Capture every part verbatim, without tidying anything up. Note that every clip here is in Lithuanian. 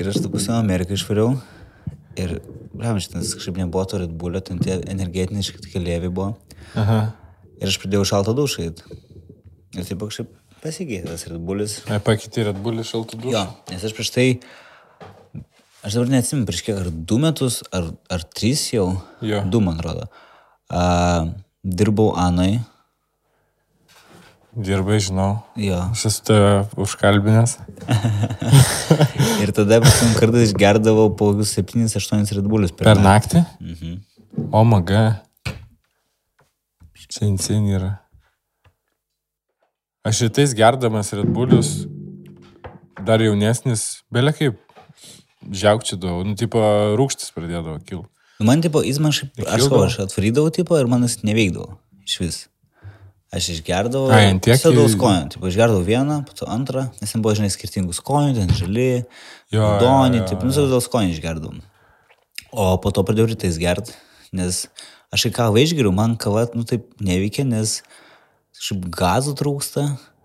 Ir aš tu pusiau Ameriką išvariau. Ir, žinai, tas kažkaip nebuvo to Red Bullio, ten tie energetiniai šiek tiek lėvi buvo. Aha. Ir aš pradėjau šaltą dušą. Ir taip kažkaip pasikeitė tas Red Bullis. Ar pakeitė Red Bullį šaltą dušą? Jo, nes aš prieš tai, aš dabar neatsimenu, prieš kiek, ar du metus, ar, ar trys jau, jo. Du, man atrodo, uh, dirbau Anoj. Dirbai, žinau. Jo. Aš esu tave užkalbinęs. Ir tada pasim kartais išgerdavau po septynis aštuonis Red Bullius per, per naktį. Mhm. O maga. Čia insien yra. Aš šitais gerdamas Red Bullius, dar jaunesnis, belia kaip žiaukčiadavau. Nu, tipo, rūgštis pradėdavo kil. Man, tipo, jis man šiaip, aš savo, aš atvarydavau, tipo, ir man jis neveikdavo. Iš vis. Aš išgerdavau, sėdau skonių, tipo, išgerdavau vieną, po to antrą, nes ten buvo, žinai, skirtingų skonių, ten žali, raudoni, tipo, nu, sėdau skonių išgerdavau. O po to pradėjau rytais gert, nes aš į kavą išgeriu, man kava, nu, taip neveikia, nes kažkaip gazų trūksta,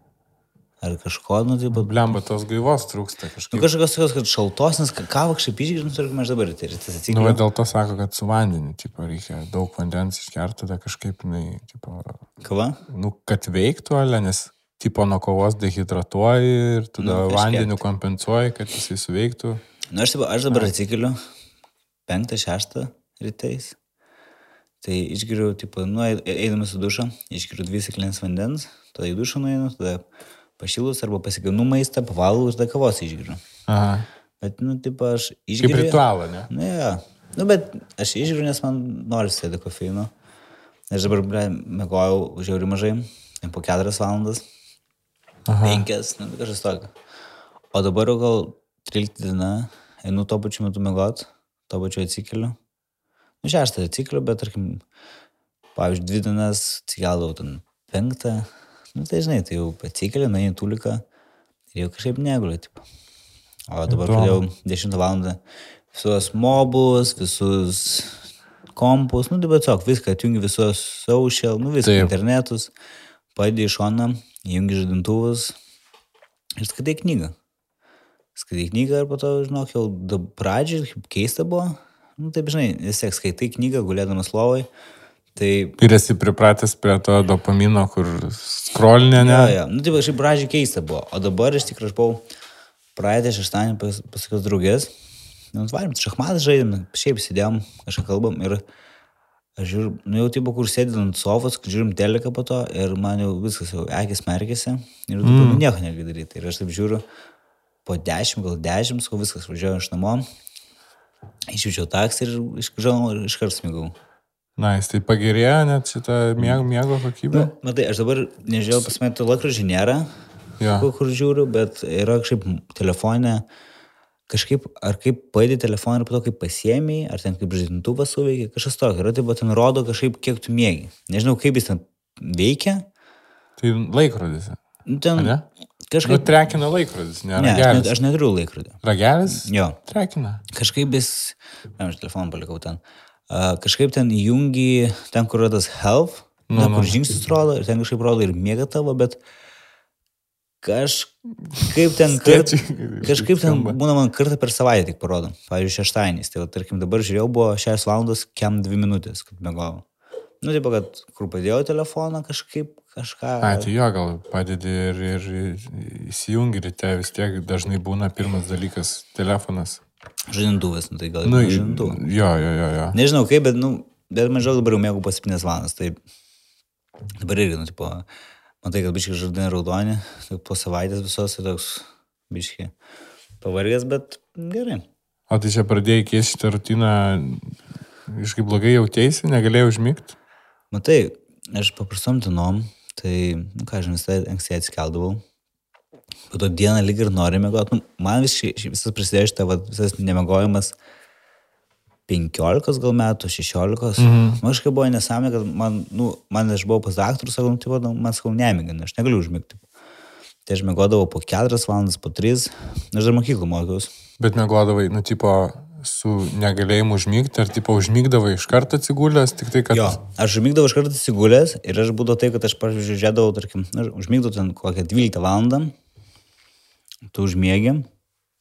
ar kažko, nu, taip. Blemba, tos gaivos trūksta kažkaip. Nu, kažkokios tokios, kad šaltos, nes kavą kažkaip išgeriu, nu, tarkim, aš dabar rytais atsikeliu. Nu, va, dėl to sako, kad su vandeniu, tipo, reikia daug vandens išgerti, tada kažkaip, jinai, tipo... Kava? Nu, kad veiktų, ale, nes, tipo, nuo kovos dehidratuoji ir tada nu, vandeniu kompensuoji, kad jisai suveiktų. Nu, aš, tipo, aš dabar atsikeliu penktą, šeštą rytais. Tai išgeriu, tipo, nu, eidamas į dušą, išgeriu dvi stiklinės vandens, tada į dušą nueinu, tada pašilus arba pasiganu maistą, pavalau ir tada kavos išgeriu. Aha. Bet, nu, tipo, aš išgeriu... Kaip ritualą, ne? Nu, ja. Nu, bet aš išgeriu, nes man nori sėdė kofeino. Aš dabar, ble, mėgojau žiauriai mažai, po keturias valandas, Aha. penkias, nu, kažkas tokio. O dabar jau gal tryliktą diena, einu to pačiu metu mėgot, to pačiu atsikeliu. Nu, šeštą atsikeliu, bet, tarkim, pavyzdžiui, dvi dienas atsikeldavau ten penktą. Nu, tai žinai, tai jau atsikeliu, nueinu į tuliką ir jau kažkaip neguliu, tipo. O dabar pradėjau dešimtą valandą visus mobus, visus kompus, nu, tai bet tiesiog viską atjungi, visus social, nu, viską, Taip. internetus, padėjai į šoną, įjungi žadintuvus ir skaitai knygą. Skaitai knygą ir po to, žinok, jau pradžiai, kaip keista buvo, nu, taip, žinai, vis tiek skaitai knygą, gulėdamas lovai. Tai... Ir esi pripratęs prie to dopamino, kur skrolinė, ne? Jo, jo. Nu, tai kažkaip pradžiai keista buvo. O dabar iš tikrųjų aš buvau praeitą šeštadienį pas, pasakios draugės. Nu, varim, šachmatas žaidėm, šiaip sėdėjom, kažką kalbam ir aš žiūriu, nu jau tipo, kur sėdėjom ant sofos, žiūrim teleką po to ir man jau viskas jau akis merkėsi ir dabar mm. nieko negali daryti. Ir aš taip žiūriu, po dešimt, gal dešimt, sakau, viskas, važiuoju iš namo, išjaučiau taksį ir iškažau ir iškart smigau. Na, jis tai pagerėjo net šitą miego, miego kokybę? Nu, matai, aš dabar nežiūrėjau, pasimetį laikrodžį nėra, ja. kur, kur žiūriu, bet yra kažkaip telefonė, kažkaip, ar kaip paėdė telefoną ir po to kaip pasiėmė, ar ten kaip žadintuvas suveikia, kažkas tokio, yra taip, ten rodo kažkaip, kiek tu mėgi. Nežinau, kaip jis ten veikia. Tai laikrodis. Nu, ten ne? Kažkaip... Nu, trekina laikrodis, ne, ne ragelis. Aš, ne, aš neturiu laikrodį. Ragelis? Jo. Trekina. Kažkaip jis, ne, aš telefoną palikau ten. Uh, kažkaip ten jungi, ten kur yra tas health, nu, ten, kur nu. žingsnis rodo, ir ten kažkaip rodo ir miega tavo, bet kažkaip ten, kart, kažkaip ten būna man kartą per savaitę tik parodo. Pavyzdžiui, šeštadienis. Tai, va, tarkim, dabar žiūrėjau, buvo šešios valandos, kem dvi minutės, kad mėgojau. Nu, taip, kad kur padėjau telefoną, kažkaip, kažką... A, tai jo, gal padedi ir, ir, ir įsijungi ryte, vis tiek dažnai būna pirmas dalykas telefonas. Žadintuvas, nu tai gal nu, žadintuvas. Jo, jo, jo, jo. Nežinau kaip, bet, nu, bet mažiau dabar jau mėgau po septynias valandas, tai dabar irgi, nu, tipo, matai, kad biškai žardinai raudoni, tai po savaitės visos, tai toks biškai pavargęs, bet gerai. O tai čia pradėjai keisti šitą rutiną, iškai blogai jautėsi, negalėjai užmigti? Matai, aš paprastom dienom, tai, nu ką, žinai, tai anksti atsikeldavau. Po to dieną lyg ir nori mėgoti. Nu, man vis, visas prasidėjo šitą, va, visas nemėgojimas penkiolikos gal metų, šešiolikos. Mhm. Man kažkaip buvo nesąmonė, kad man, nu, man aš buvau pas daktarų, sakau, nu, tipo, man sakau, nemėgin, aš negaliu užmigti. Tai aš mėgodavau po keturias valandas, po tris, aš dar mokyklų mokiaus. Bet mėgodavai, nu, tipo, su negalėjimu užmigti, ar, tipo, užmigdavai iš karto atsigulęs, tik tai, kad... Jo, aš užmigdavau iš karto atsigulęs ir aš būdavo tai, kad aš, pavyzdžiui, žiūrėdavau, tarkim, užmigdavau ten kokią dvyliktą valandą. Tu užmėgi,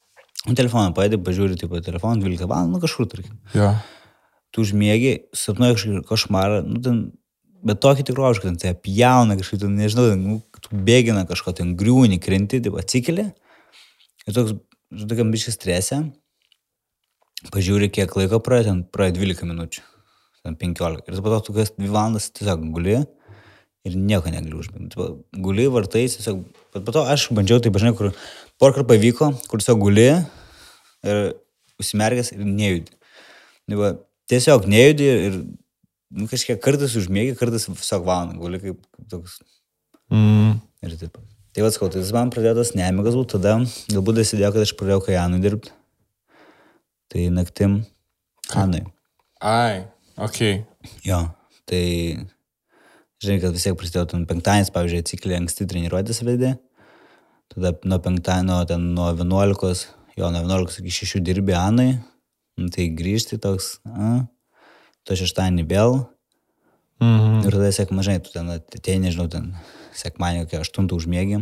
telefoną padedi, pažiūri, tipo, telefoną dvylika valandų, nu kažkur, tarkim. Jo. Tu užmėgi, sapnuoji kažkokį košmarą, nu ten, bet tokį tikrovišką, ten, tai pjauna kažkaip, ten, nežinau, ten, nu, tu bėgina kažko, ten griūni, krenti, tipo, atsikeli, ir toks, tokiam biškai stresė, pažiūri, kiek laiko praėjo, ten praėjo dvylika minučių, ten penkiolika, ir po to tu kas dvi valandas tiesiog guli, ir nieko negali užmėgti. Guli vartais, tiesiog, bet po to aš bandžiau, tai žinai, kur porkar pavyko, kur tiesiog guli ir užsimerkęs ir nejudi. Tai tiesiog nejudi ir nu, kažkiek kartais užmėgi, kartais tiesiog valandą guli kaip, kaip toks. Mm. Ir taip. Tai vad skau, tai man pradėjo tas nemigas būt, tada galbūt dasidėjo, kad aš pradėjau Kajanui dirbti. Tai naktim Kanui. Ai, okei. Okay. Jo, tai... Žinai, kad vis tiek prasidėjo, ten penktadienis, pavyzdžiui, atsikėlė anksti treniruotės vedė, tada nuo penktadienio, ten nuo vienuolikos, jo, nuo vienuolikos iki šešių dirbi Anai, nu, tai grįžti toks, a, to šeštadienį vėl, Mhm. ir tada sek mažai, tu ten atėjai, nežinau, ten sekmanį kokią aštuntą užmėgį.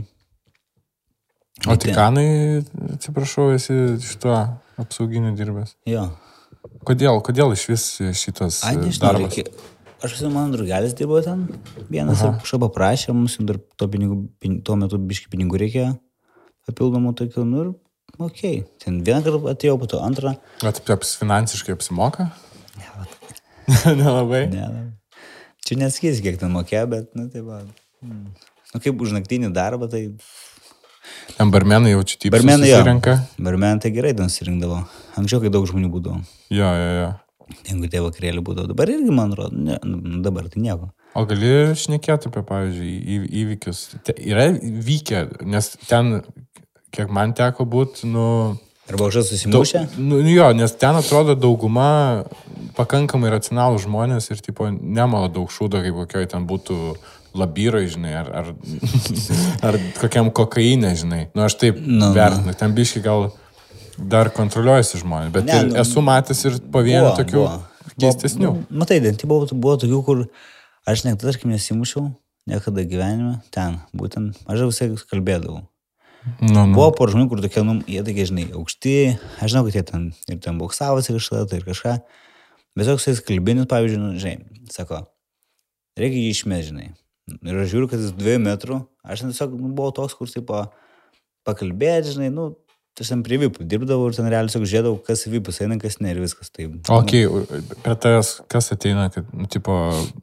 O tik Kanai, atsiprašau, esi šituo apsauginiu dirbęs. Jo. Kodėl, kodėl iš vis šitas Ai, nežinau, darbas? reikia... Aš esu, mano draugelis dirbo ten, vienas ir kažką paprašė, mums dar to pinigų, pin, tuo metu biškai pinigų reikėjo, papildomų tokių, nu ir okei. Okay. Ten vieną kartą atėjau, po to antrą. O taip aps, finansiškai apsimoka? Ne, vat. Nelabai? Ne, ne. Čia nesakysi, kiek ten mokėjo, bet, nu, tai va. Hmm. Nu, kaip už naktinį darbą, tai... Ten barmenai jau čia taip Barmenai, jo. susirenka? Barmenai tai gerai ten susirinkdavo. Anksčiau, kai daug žmonių būdavo. Jo, jo, jo. Jeigu tie vakarėlį būdavo. Dabar irgi, man rodo, ne, dabar tai nieko. O gali šnekėti apie, pavyzdžiui, į- įvykius? Te, yra vykę, nes ten, kiek man teko būti, nu... Arba kažkas susimušė? Daug- Nu, jo, nes ten atrodo dauguma pakankamai racionalų žmonės ir, tipo, nemalo daug šūdo, kaip kokioj ten būtų labyrai, žinai, ar, ar, ar kokiam kokainė, žinai. Nu, aš taip Nu, nu. vertinu, ten biški gal dar kontroliuojasi žmonės, bet Ne, ir nu, esu matęs ir po vieną Buvo, tokių buvo. keistesnių. Buvo, matai, tai buvo, buvo tokių, kur aš niekada, tarkim, nesimušiau, niekada gyvenime, ten, būtent, aš visai kalbėdavau. Nu, nu. Buvo por žmonių, kur tokie, nu, jie tokie, žinai, aukšti, aš žinau, kad jie ten ir ten boksavosi kažką, tai ir kažką, bet toks jis kalbinis, pavyzdžiui, nu, žinai, sako, reikia jį išmės, žinai. Ir aš žiūriu, kad jis dviejų metrų, aš ten tiesiog nu, buvau toks, kur, tipo, pakalbėti, žinai, nu, aš ten prie vipų dirbdavau ir ten realiai tiesiog žiūrėdavau, kas vipus eina, kas ne ir viskas. Tai, Ok, prie tavęs kas ateina, kad, nu, tipo,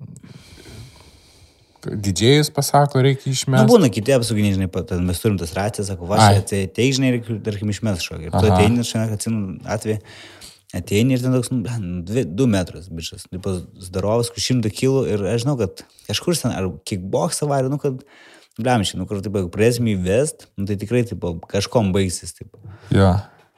didžėjus pasako, reikia nu, išmesti. būna kiti apsauginiai, žinai, pa- ten mes turim tas racijas, sako, va, Ai. tai ateik, žinai, reikia, tarkim, išmės šokį. Ir tu Aha. ateini, šiandien atsinu atvejį, ateini ir ten toks, nu, blen, dvi, du metrus, bičias, tipo, zdarovas, kur šimtą kilų ir aš žinau, kad kažkur ten, ar kickboxą varė, nu, kad, blemšiai, nu, kur, tipo, jeigu pradėsim įvest, nu, tai tikrai, tipo, kažkom baigsis, tipo. Jo.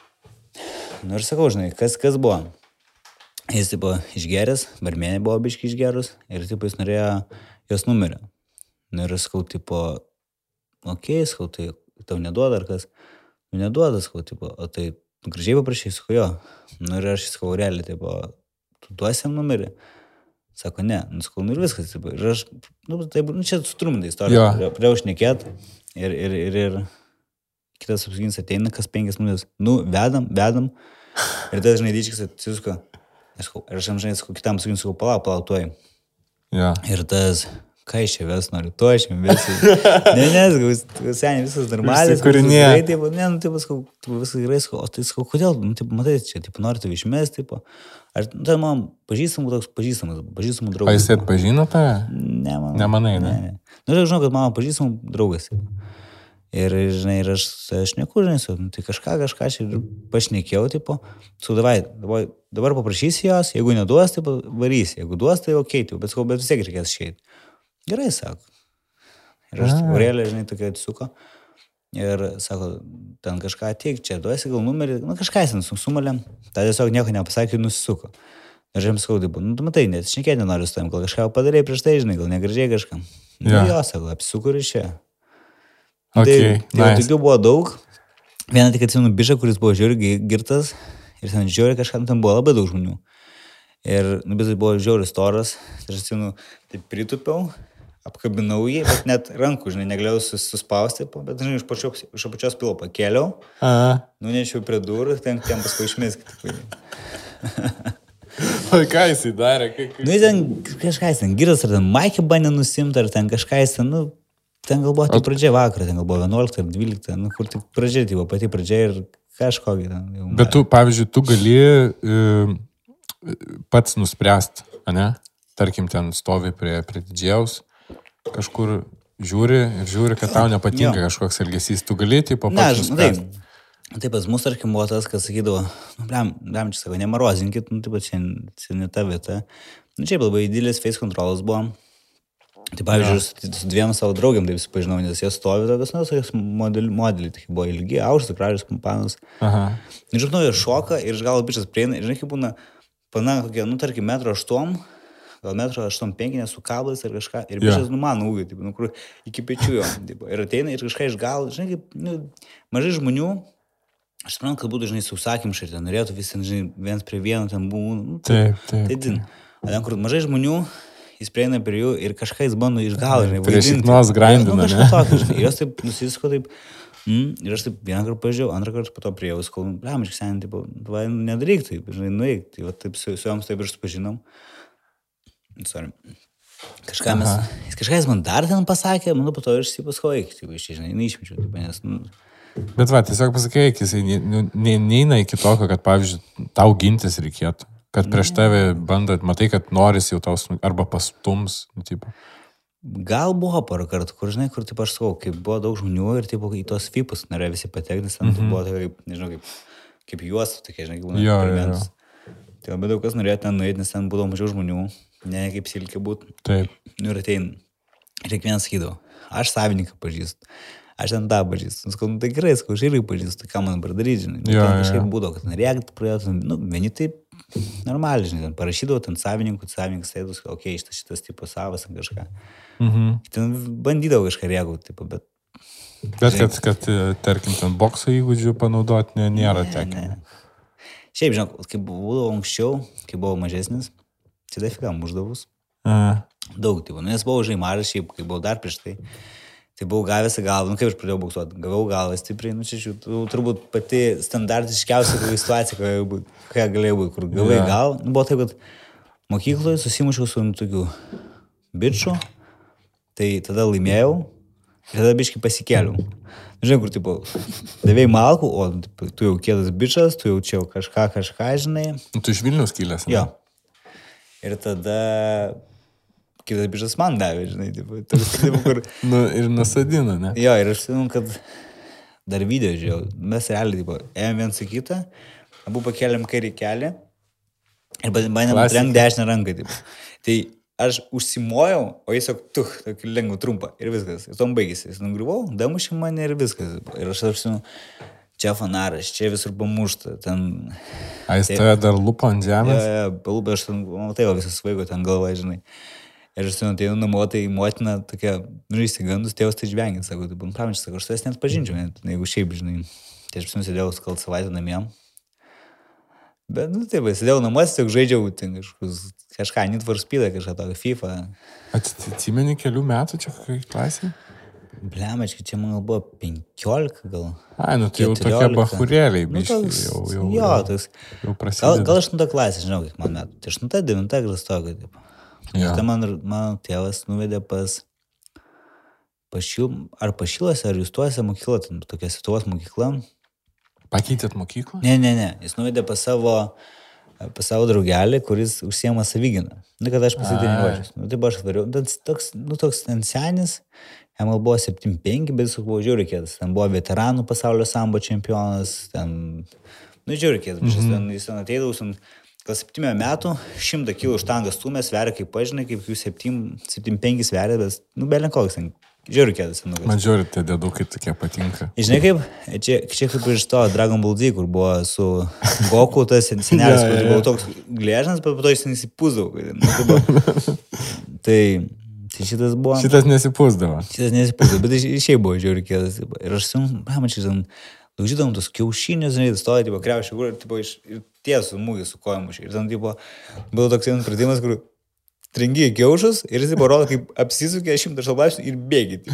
Nu, ir sakau, žinai, kas, kas buvo. Jis, tipo, išgeręs, barmenė buvo biškai išgerus ir, tipo, jis norėjo jos numerį. Nu, ir sakau, tipo, okei, okay, sakau, tai tau neduoda ar kas? Nu, neduoda, sakau, tipo, o tai nu, gražiai paprašai, sakau, jo. Nu, ir aš sakau, realiai, tipo, tu duosi jam numerį? Sako, ne, nu, sakau, nu ir viskas, tipo, ir aš, nu, tai, nu, čia sutruminta istorija, Jo. pradėjau šnekėt ir, ir, ir, ir kitas apsauginis ateina, kas penkias minutės, nu, vedam, vedam, ir tada, žinai, dyčikas atsisuka, aš sakau, ir aš jam, žinai, sakau, kitam apsauginis, sakau, palauk, palauk, tuoj. Jo. Ir tas, ką iš čia ves noriu, to aš jam vesi. Ne, ne, sakau, seniai, viskas normaliai. Išsikūrinėja. Gerai, taip, ne, nu, taip, sakau, taip, viskas gerai, sakau, o tai sakau, kodėl, nu, taip, matai, čia, taip, nori tave išmesti, taip, aš, nu, tai man pažįstamų toks pažįstamas, pažįstamų O draugų. jis atpažino tave? Ne, man. Nemanai, ne? ne. Nu, aš žinau, kad mano pažįstamų draugas. Ir, žinai, ir aš, aš neku, žinai, su, nu, tai kažką, kažką aš ir pašnekėjau, tipo, su, davai, dabar, dabar paprašysi jos, jeigu neduos, tai varysi, jeigu duos, tai okei, okay, bet, sakau, bet vis tiek reikės išeiti. Gerai, sako. Ir aš, Aurelė, žinai, tokia atsuko. Ir sako, ten kažką ateik, čia duosi gal numerį, nu kažką jis sumalė, tada tiesiog nieko nepasakė ir nusisuko. Ir aš jam sakau, taip, nu tu matai, net šnekėti nenoriu su tavim, gal kažką padarėjai prieš tai, žinai, gal negražiai kažką. Nu Jo. jo, sako, apsisuko ir išėjo. Ok, Tai, tai nice. tokių buvo daug. Vieną tik atsimenu bišą, kuris buvo žiauriai girtas ir ten žiauriai kažkam ten buvo labai daug žmonių. Ir nu, bet tai buvo žiauriai storas. Ir aš atsimenu, taip pritupiau apkabinau jį, bet net rankų, žinai, negalėjau sus, suspausti, bet, žinai, iš pačios, iš pačios pilo pakėliau, nunešiau prie durų, ten, ten paskui išmeskit. O ką jisai darė? Kaip... Nu, jis ten kažką, jis ten giras, ar ten Maikį bandė nusimti, ar ten kažką, jis ten, nu, ten gal buvo tik pradžia vakarą, ten gal buvo vienuolikta ar dvylikta, nu, kur tik pradžia, tai buvo pati pradžia ir kažkokį ten. Jau, bet tu, pavyzdžiui, tu gali e, pats nuspręst, ne? Tarkim, ten stovi prie, prie didžiaus, kažkur žiūri ir žiūri, kad tau nepatinka jo. Kažkoks elgesys, tu gali, tipo, pats ne, nuspręst. Taip. Taip, pas mus, tarkim, buvo tas, kas sakydavo, nu, blem, blem, čia sako, nemarozinkit, nu, taip, čia, čia ne ta vieta. Nu, čia labai didelis face controlas buvo. Tai, pavyzdžiui, ja. su, su dviem savo draugiam, taip, supažinau, nes jie stovi tokios, nu, tokios modeliai, modeliai, tai buvo ilgi, aukštas, gražius kompanus. Aha. Ir, žinau, jie šoka ir iš galo bičas prieina, ir, žinai, kaip būna, pana kokie, nu, tarkim, metro aštuom, gal metro aštuom penki, su kablais ar kažką, ir bičas, ja. nu, man ūgiai, taip, nu, kur iki pečių jo, taip, ir ateina ir kažką iš galo, žinai, kaip, nu, mažai žmonių. Aš suprantu, kad būtų, žinai, sausakimšai, ir ten norėtų visi, žinai, viens prie vieno ten buvo. Nu, taip, taip. Tai din. O ten, kur mažai žmonių, jis prieina prie jų ir kažką jis bando iš galo, žinai, vaidinti. Prieš šiknos grindina, nu, kažką tokio, žinai. Ir jos taip nusisko taip, mm, ir aš taip vieną kartą pažiūrėjau, antrą kartą po to priejau, skol, blem, aš seniai, taip, va, nedaryk taip, žinai, nueik. Tai va, taip su, su joms taip ir supažinom. Sorry. Kažką mes, jis kažką jis man dar ten pasakė, man po to ir išsipaskau, taip, iš čia, žinai, neišmečiau, taip, nes, nu, bet va, tiesiog pasakai, jisai neina iki tokio, kad, pavyzdžiui, tau gintis reikėtų. Kad prieš tave bandot, matai, kad noris jau tau arba pastums. Tipo. Gal buvo porą kartų, kur, žinai, kur, taip aš sakau, kaip buvo daug žmonių ir, taip, į tos vipus norėjo visi patekti, nes ten mm-hmm. buvo, taip, nežinau, kaip, kaip juostų, tokie, žinai, kaip būna eksperimentus. Tai labai daug kas norėjo ten nueiti, nes ten būdavo mažiau žmonių, ne kaip silkė būtų. Taip. Nu ir atein, ir kiekvienas sakydavo, aš savininką pažįstu. Aš ten tą pažįstu. Skau, nu tai gerai, skau, aš irgi pažįstu, ką man dabar daryti, žinai. Nu, jo, ten kažkaip jo. būdavo, kad rėkti pradėtų, nu, vieni taip normaliai, žinai, ten parašydavo ten savininkų, savininkas sėdus, okei, okay, šitas, šitas tipo savas, kažką. Mhm. Ten bandydavo kažką rėkauti, tipo, bet... Bet žinai, kad, kad, tarkim, ten bokso įgūdžių panaudoti nė, nėra tekę. Šiaip, žinok, kai būdavo anksčiau, kai buvo mažesnis, tai dafiga muždavus. Aha. Daug, tipo, nu, nes buvau žai mažas, šiaip, kai buvau dar prieš tai. Tai buvau gavęs į galvą, nu kaip aš pradėjau boksuoti, gavau galvą stipriai, nu čia šių, turbūt pati standartiškiausia situacija, kokia galėjo būti, kur gavai yeah. galvą. Nu, buvo taip, kad mokykloje susimušiau su nu, tokiu biču, tai tada laimėjau ir tada biškai pasikėliau. Žinai, kur, tipo, davėjai malkų, o tipo, tu jau kėdas bičas, tu jau čia kažką, kažką, žinai. Nu, tu iš Vilniaus kilęs, ne? Jo. Ir tada... kitas bišas man davė, žinai, tipo, toks, tipo, kur... nu, ir nusadino, ne? Jo, ir aš sakiau, kad dar video žiūrėjau, mes realiai, tipo, ėjom vieną su kitą, abu pakėlėm kairį kelią ir bandėm trenkti dešinę ranką, tipo. Tai aš užsimojau, o jis juk tuch, tokį lengvą trumpą ir viskas, ir tom baigėsi, jis nugriuvau, damušė mane ir viskas, tipo. Ir aš apsinu, čia fanaras, čia visur pamušta, ten... A, jis tave dar lupo ant žemės? Jo, jo, palupė, aš ten, matai, o visas svaigo ten galva, žinai. Ir aš atėjau namo, tai motina tokia, nu, įsigandus, tėvas tai žvengit, sako, tai būn praminčiai, sako, aš tavęs net pažinčiau, net, jeigu šiaip, žinai, tai aš pasim sėdėjau gal savaitę namie. Bet, nu, taip, sėdėjau namuose, tiesiog žaidžiau, ten kažkus, kažką, Need for Speed, kažką tokio, FIFA. Atsimeni kelių metų čia kokiai klasė? Blemačkai, čia man gal buvo penkiolika, gal. Ai, nu, tai jau tokie bahurėliai, biškai, nu, toks, jau, jau, jo, jau, toks, jau prasideda. Gal, gal aštunta klasė, žinau, kiek man metų. Tai aštunta, devinta klastokai, taip. Ja. Tai man, mano tėvas nuvedė pas, pašil, ar pašilose, ar justuose mokyklą, ten tokia Lietuvos mokykla. Pakeitėt mokyklą? Ne, ne, ne. Jis nuvedė pas savo, pas savo draugelį, kuris užsiema savyginą. Nu, kad aš pasitreniruočiau. Nu, taip aš atvariau. Toks, nu, toks ten senis, jam gal buvo septyni penki, bet jis buvo žiūri kėdas. Ten buvo veteranų pasaulio sambo čempionas, ten, nu, žiūri kėdas. Mm-hmm. Ten, jis ten ateidavus, gal septynių metų, šimtą kilų štangą stumė, sveria kaip pažinai, kaip jų septyni penki sveria, bet, nu, belin koks ten, žiūri kėdas. Man žiūri, tie dėdukai tokie patinka. Žinai kaip, čia, čia kaip iš to Dragon Ball Z, kur buvo su Goku, tas senelis, ja, kur ja, ja. Buvo toks glėžnas, bet po to jis nesipūsdavo. Nu, tai, buvo, tai, tai šitas buvo... Šitas nesipūsdavo. Šitas nesipūsdavo, bet šiaip buvo žiūri kėdas. Ir aš sim, pamačiau, ten, daužydom tos kiaušinius, žinai, stoja, tipo, kreušio, kur, tipo, iš... tiesų mūgį su kojamušiai. Ir ten, tipo, buvo toks vienas pratimas, kur trengi kiaušus ir jis parodo, kaip apsisukė šimtą šalbašių ir bėgi.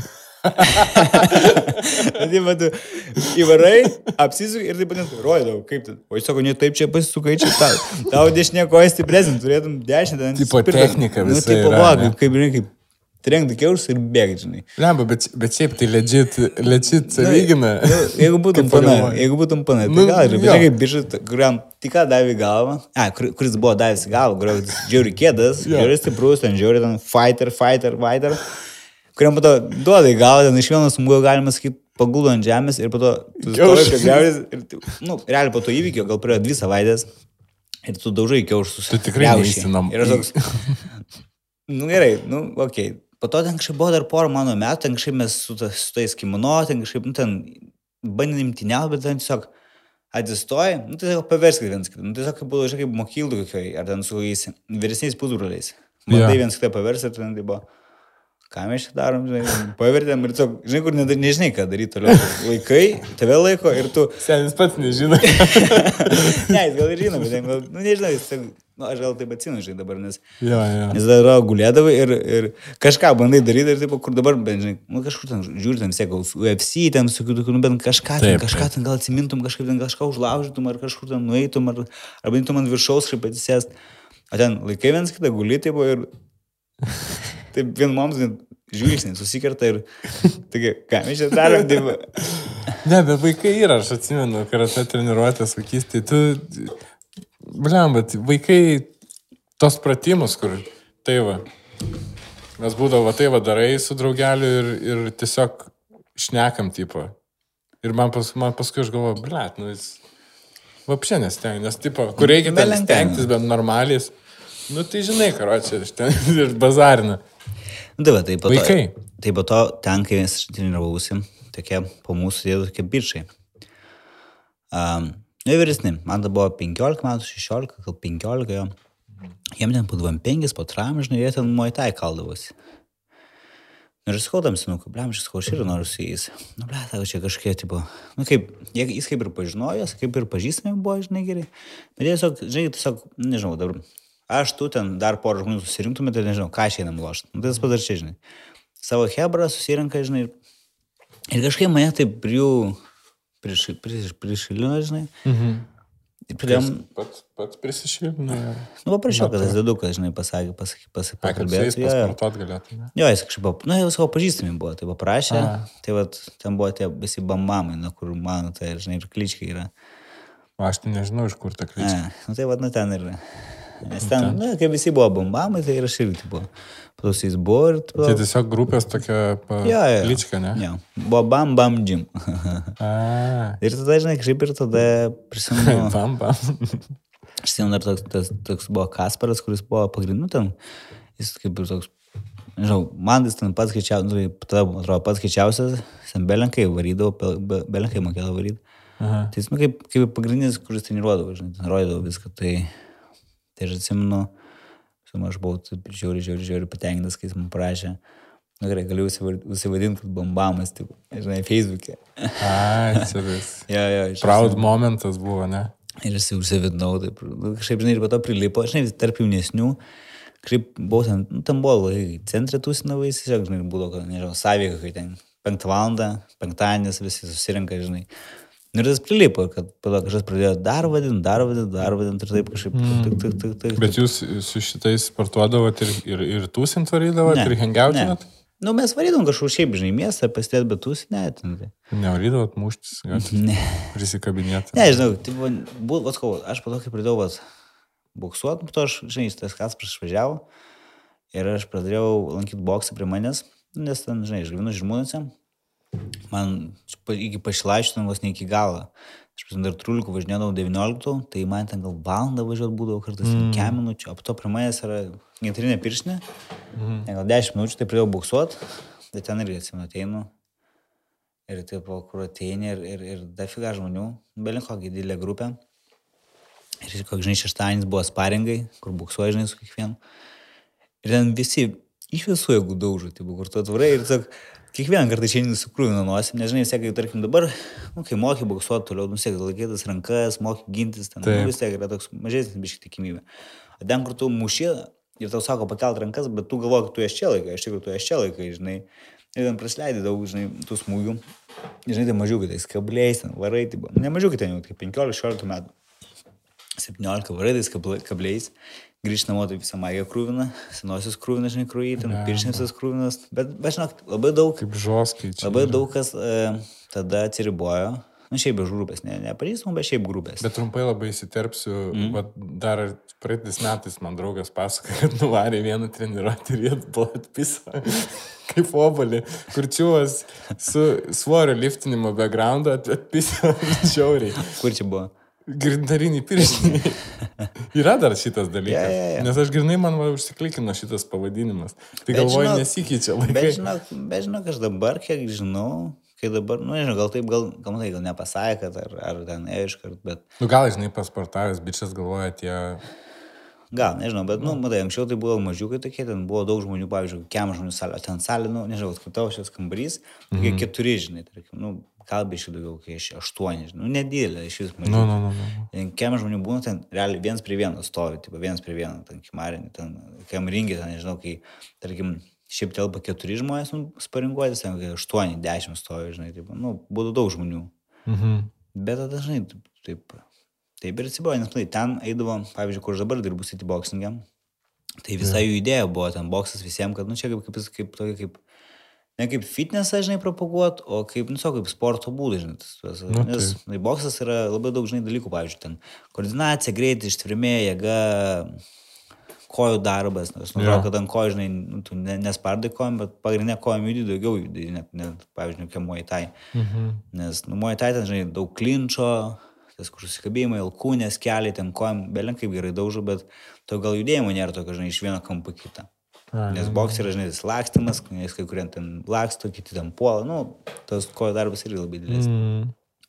Tai matu, įvarai, apsisukė ir taip pat rodydavau, kaip tai. O jis sako, ne taip čia pasisukai, čia tau, tau dešinė koja stipresnė, turėtum dešinę. Tipo technika visai. Nu, tipo, yra, va, kaip, kaip, kaip trenkti kiaušus ir bėgti, žinai. Lemba, bet, bet šiaip tai legit, legit savigina. Nu, jeigu būtum pana, jeigu būtum pana, tai Nu, gal, bet jo. čia kaip bišut, kuriam tik ką davė galvą, a, kur, kuris buvo davęs galvą, kurio žiauri kėdas, Jo. žiauri stiprus, ten žiauri ten fighter, fighter, fighter, kuriam po to duodai galvą, ten iš vieno smūgio galima sakyti, paguldo ant žemės ir po to tu stovi Kiaušus. prie griaudės ir, tu- nu, realiai po to įvykio, gal praėjo dvi savaitės ir tu daužai kiaušus. Tu tikrai riaušėj. neisi nam- Ir aš toks, nu gerai, nu, okei. Okay. Po to ten kažkaip buvo dar porą mano metų, ten kažkaip mes su, ta, su tais kimono, ten kažkaip, nu, ten bandėm imtiniauti, bet ten tiesiog atsistoji, nu, tai tiesiog paverskit vienas kitą, nu, tiesiog kaip buvo, žinai, kaip mokyklų kokioj, ar ten su kokiais vyresniais pusbroliais. Matai Jo. vienas kitą paversti ir ten tai buvo, ką mes čia darom, žinai, pavertėm ir tiesiog, žinai, kur ne, nežinai, ką daryti toliau. Laikai, tave laiko ir tu, Senis pats nežino. ne, jis gal ir žino, bet, gal, nu, nežinau, jis, tiesiog, nu, aš gal taip atsinu, žinai, dabar, nes... Jo, jo. Nes dar gulėdavai ir, ir kažką bandai daryti ir taip, kur dabar, bent, žinai, nu, kažkur ten žiūri, ten sėkau, U F C, ten su kitų, nu, bent kažką, ten, Taip, kažką taip. ten gal atsimintum, kažkaip ten kažką užlaužytum, ar kažkur ten nueitum, ar, ar bandytum ant viršaus kažkaip atsisėst. O ten laikai vienas kitą gulį, taip, ir taip vien mums žvilgsniai susikerta ir, taigi, ką mes čia darom, taip. Ne, bet vaikai yra, aš atsimenu, karate treniruotės vaikystėje, tu, bliam, bet vaikai tos pratimus, kur tai va, mes būdavo tai va darai su draugeliu ir, ir tiesiog šnekam tipo. Ir man, pas, man paskui aš galvoju, blet, nu jis vapšė nesteng, nes tipo, kur reikia ten Belenkai. stengtis, bet normaliais, nu tai žinai, karočią, aš ten ir bazarina. Nu, tai va, tai po to, Vaikai. tai po to ten, kai mes treniravausi, tokie po mūsų dėdų tokie bičiai. Um, nu, vyresni, man tai buvo penkiolika metų, šešiolika, gal penkiolika jo. Jiem ten po dviem penkis, po tram, žinai, jie ten Muay Thai kaldavosi. Nu, ir sakau tam senuku, blem, aš sakau, aš ir noriu su jais. Nu, blem, tau čia kažkiek, tipo, nu, kaip, jie, jis kaip ir pažinojo, kaip ir pažįstami buvo, žinai, gerai. Bet jie tiesiog, žinai, tiesiog, nežinau, dabar, aš tu ten dar porą žmonių susirinktume, tai nežinau, ką aš einam lošti. Nu, tai tas padar čia, žinai. Savo hebrą susirinka, žinai, ir kažkaip mane taip jų priš, priš, prišilino, žinai. Mhm. Ir pradėjom, Pats, pats prisišilino. nu, paprašiau, kad tas dedukas, žinai, pasakė, pasakė, pasakė, Ką su jais pakalbėti. Jo, jo. pasportuot galėtų, ne? Jo, jis kažkaip, nu, jau savo pažįstami buvo, tai paprašė, A. tai vat, ten buvo tie visi bambamai, na, kur mano, tai, žinai, ir kličkai yra. O aš tai nežinau, iš kur ta kličia. Ne, nu, tai vat, nu, ten ir, nes ten, nu, kaip visi buvo bambamai, tai ir aš irgi, tipo, paklausys buvo ir, tipo, Tai tiesiog grupės tokia pa... jo, jo, klička, ne? jo, buvo bam, bam, džim. A, Ir tada, žinai, kažkaip ir tada prisimenu, bam, bam. aš atsimenu dar toks, tas, toks buvo Kasparas, kuris buvo pagrindinu ten, jis kaip ir toks, nežinau, man jis ten pats skaičiausias, tada, man atrodo, pats skaičiausias, jis ten belenkai varydavo, be- be- belenkai mokėdavo varyti. Aha. Tai jis, nu, kaip, kaip pagrindinis, kuris treniruodavo, žinai, ten rodydavo viską, tai, tai aš atsimenu, su aš buvau taip žiauri, žiauri, žiauri patenkintas, kai jis man prašė, nu gerai, galiu užsivadinti, kad bambamas, taip, žinai, Facebook'e. Ai, čia vis. Jo, jo, aš Proud momentas buvo, ne? ir aš užsividinau, taip, nu, kažkaip, žinai, ir po to prilipo, žinai, tarp jaunesnių, kažkaip buvau ten, nu, ten buvo, lai, centre tūsinavai, tiesiog, žinai, būdavo, kad, nežinau, sąveika, kai ten penktą valandą, penktadienis visi susirinka, žinai. Nu, ir tas prilipo, kad po to kažkas pradėjo dar vadinti, dar vadinti, dar vadinti ir taip kažkaip, tik, tik, tik, tik. Bet jūs su šitais sportuodavot ir, ir, ir tūsint varydavot, ir hengiautinat? Nu, mes varydom kažkur šiaip, žinai, miestą, pasitėt, bet tūsi, ne, ten. Tai. Nevarydavot muštis, Ne. prisikabinėti. Ne, žinau, tai buvo, buvo, atskau, aš po to, kai pradėjau, vat, boksuot, po to aš, žinai, tas kas išvažiavo ir aš pradėjau lankyti boksą prie manęs, nes ten, žinai, aš gyvenu Žirmūnuose, man iki pašilaištų, vos ne iki galo. Aš pasim dar trulikų važinėdavau devynioliktų, tai man ten gal valandą važiuot būdavo kartais mm. kem minučių, o po to prie manęs yra gintarinė pirštinė, mm. gal dešimt minučių, tai pradėjau boksuot, tai ten irgi atsimenu ateinu. Ir taip, kur ateini ir, ir, ir dafiga žmonių, belinko didelė grupė. Ir, koks, žinai, šeštadienis buvo sparingai, kur buksuoja, žinai, su kiekvienu. Ir ten visi, iš visų jėgų daužo, tai buvo, kur tu atvarai ir tiesiog, kiekvieną kartą išeini su krūvinu nosim, nežinai, vis tiek, kai, tarkim, dabar, nu, kai moki buksuoti toliau, nu, vis tiek, laikytas rankas, moki gintis, ten, nu, vis tiek yra toks mažesnis biškai tikimybė. O ten, kur tu muši, ir tau sako pakelt rankas, bet tu galvoji, kad tu esi čia laikai, iš tikrųjų tu esi čia laikai, žinai. Ir ten prasileidai daug, žinai, tų smūgių. Žinai, tai mažiukai, tai skabliais, ten varai, tai buvo. Ne mažiukai, ten jau, tai penkiolika šešiolika metų. septyniolika varai, tai skabliais. Grįžti namo, tai visą magę krūviną, senosios krūviną, žinai, krūvį, ten piršinės visas krūvinas. Bet, bet, žinok, labai daug, Kaip žoskai čia. labai daug kas e, tada atsiribojo. Nu, šiaip iš grupės, ne, nepažįstamų, bet šiaip grupės. Bet trumpai labai įsiterpsiu, mm. bet dar praeitais metais man draugas pasakoja, kad nuvarė vieną treniruotę ir jie buvo atpisa kaip obalį, kur čiūvas su svorio liftinimo backgroundu atpisa žiauriai. Kur čia buvo? Grindariniai pirštiniai. Yra dar šitas dalykas. Ja, ja, ja. Nes aš grinai man va, užsiklikino šitas pavadinimas. Tai galvoju, nesikeičia laikai. Bet žinok, bet žinok, aš dabar, kiek žinau, kai dabar, nu nežinau, gal taip, gal, gal, matai, gal nepasakė, kad ar, ar ten iškart, bet... Nu gal, žinai, pasportavęs bičias galvoja tie... Gal, nežinau, bet, nu, matai, anksčiau tai buvo mažiukai tokie, ten buvo daug žmonių, pavyzdžiui, kem žmonių salė, ten salė, nu, nežinau, kaip tavo šios kambarys, tokie mm. keturi, žinai, tarkim, nu, kalbė iš daugiau, kai iš aštuoni, žinai, nu, nedėlė, iš vis mažiau. Nu, nu, nu, nu. Kem žmonių būna, ten realiai viens prie vieno stovi, tipo, viens prie vieno, ten kimarinį, ten, kem ringi, ten, nežinau, kai, tarkim, šiaip telpa keturi žmonės, nu, sparinguotis, ten, kai aštuoni, dešimt stovi, žinai, taip, nu, būtų daug žmonių. Mhm. Bet tada, žinai, taip, taip, taip ir atsibojo, nes, tai, ten eidavo, pavyzdžiui, kur aš dabar dirbu City Boxing'e, tai visa jų idėja buvo, ten boksas visiems, kad, nu, čia kaip, kaip, kaip, tokia, kaip, ne kaip fitnessą, žinai, propaguot, o kaip, nu, so, kaip sporto būdai, žinai, tas, nu, nes, tai boksas yra labai daug, žinai, dalykų, pavyzdžiui, ten, koordinacija, greitai, ištvermė, jėga, kojų darbas, nes, nu, ja. Kad ant kojų, žinai, nu, tu nespardai kojom, bet pagrindinė kojom judį daugiau judį, net, net, pavyzdžiui, kaip Muay Thai. Mhm. Nes, nu, Muay Thai ten, žinai, daug klinčio, tas kur susikabėjimai, alkūnės, keliai, ten kojom, belin kaip gerai daužo, bet to gal judėjimo nėra tokio, žinai, iš vieno kampo kitą. A, nes boksai yra, žinai, tas lakstymas, nes kai kurie ten laksto, kiti ten puola, nu, tas kojų darbas irgi labai didelis. Mhm.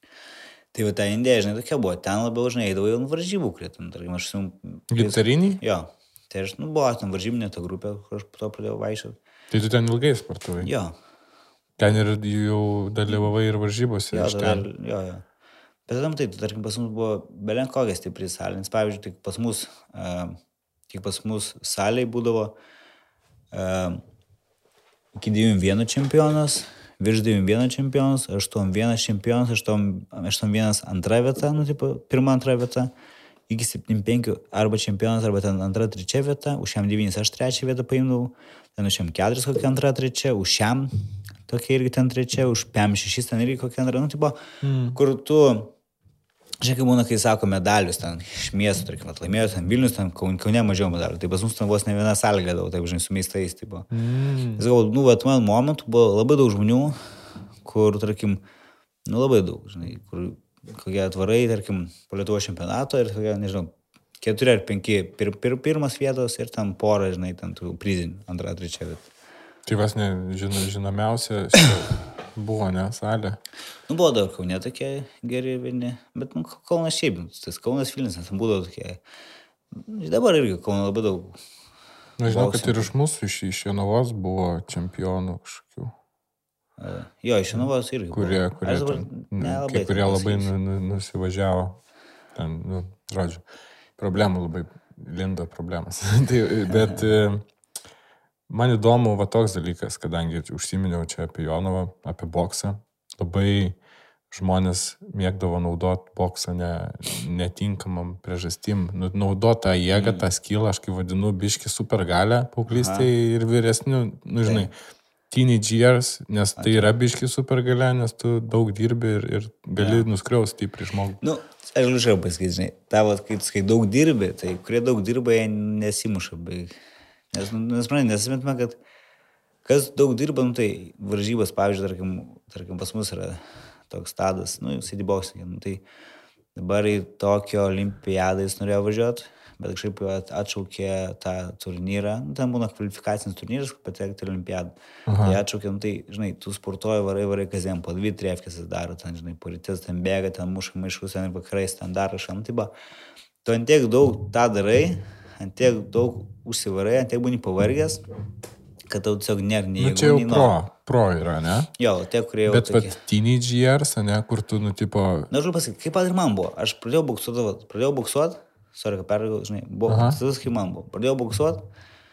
Tai va, ta idėja, žinai, tokia buvo, ten labiau, žinai, eidavo jau varžybų, kurie ten, tarkim, aš su... Gitarinį? Jo. Tai aš, nu, buvo ten varžybinė ta grupė, kur aš po to pradėjau vaikščioti. Tai tu ten ilgai sportavai? Jo. Ten ir jau dalyvavai ir varžybose? Jo, tada, jo, jo. Bet tada, tai, tarkim, pas mus buvo belen kokia stipri salė, nes, pavyzdžiui, tik pas mus, uh, tik pas mus salėj būdavo uh, iki devyniasdešimt vienas čempionas, virš devyniasdešimt vienas čempionas, aštuoniasdešimt vienas čempionas, aštuoniasdešimt vienas antra vieta, nu, tipo, pirma antra vieta. Iki septyniasdešimt penki arba čempionas, arba ten antra, trečia vieta, už šiam devynis aš trečią vietą paimdavau, ten už šiam keturis kokia antra, trečia, už šiam tokia irgi ten trečia, už pem šešis ten irgi kokia antra, nu, tipo, mm. kur tu, žinai, kaip būna, kai sako medalius ten iš miestų, tarkim, laimėjo ten Vilnius, ten Kaune mažiau medalių, tai pas mus ten vos ne viena salė galėdavo, taip, žinai, su meistais, tipo. Mm. Jis galvo, nu, bet man momentų buvo labai daug žmonių, kur, tarkim, nu, labai daug, žinai, kur kokie atvarai, tarkim, po Lietuvos čempionato ir kokie, nežinau, keturi ar penki pir, pir, pirmas vietos ir ten porą, žinai, ten tų prizinių, antrą, trečią vietą. Tai vas ne, žino, žinomiausia buvo, ne, salė? Nu, buvo daug Kaune tokie geri vieni, bet, nu, Kaunas šiaip, tas Kaunas Vilnius, ten būdavo tokie, dabar irgi Kauno labai daug. Na, žinau, kad ir iš mūsų, iš, iš Jonavos buvo čempionų kažkokių. Jo, iš Jonavos irgi. Kurie, kurie, dabar, ten, nelabai, kai kurie labai nu, nu, nusivažiavo. Ten, nu, žodžiu, problemų labai, lindo problemas. tai, bet man įdomu va toks dalykas, kadangi užsiminiau čia apie Jonavą, apie boksą. Labai žmonės mėgdavo naudoti boksą ne, netinkamam priežastim. Naudoti tą jėgą, mm. tą skylą, aš kaip vadinu, biški supergalę paauglystėje ir vyresnių, nu, žinai, tai. Teenage years, nes tai yra biški supergalia, nes tu daug dirbi ir, ir gali ja. Nuskriausti stipriai žmogų. Nu, aš galiu šiau pasakyti, žinai, tavo, kai, kai daug dirbi, tai kurie daug dirba, jie nesimuša. Nes, nes man, nesiminkime, kad kas daug dirba, nu, tai varžybos, pavyzdžiui, tarkim, tarkim, pas mus yra toks Tadas, nu, City Boxing, nu, tai dabar į Tokio olimpiadą jis norėjo važiuoti, bet kažkaip atšaukė tą turnyrą, nu, ten būna kvalifikacinis turnyras, kur patekti į olimpiadą. Aha. Tai atšaukė, nu, tai, žinai, tu sportuoji, varai, varai kasdien, po dvi trefkės daro, ten, žinai, po rytis ten bėga, ten muša maiškus, ten vakarais, ten daro kažkam, tai ba, tu ant tiek daug tą darai, ant tiek daug užsivarai, ant tiek būni pavargęs, kad tau tiesiog nėra nei jėgų, nu, čia jau nei pro, pro yra, ne? Jo, tie, kurie jau bet, bet teenage years, ne, kur tu, nu, tipo... Na, aš galiu pasakyti, kaip pat ir man buvo, aš pradėjau boksuoti, pradėjau boksuoti, sorry, kad pergau, žinai, buvo, tas kaip man buvo. Pradėjau boksuoti,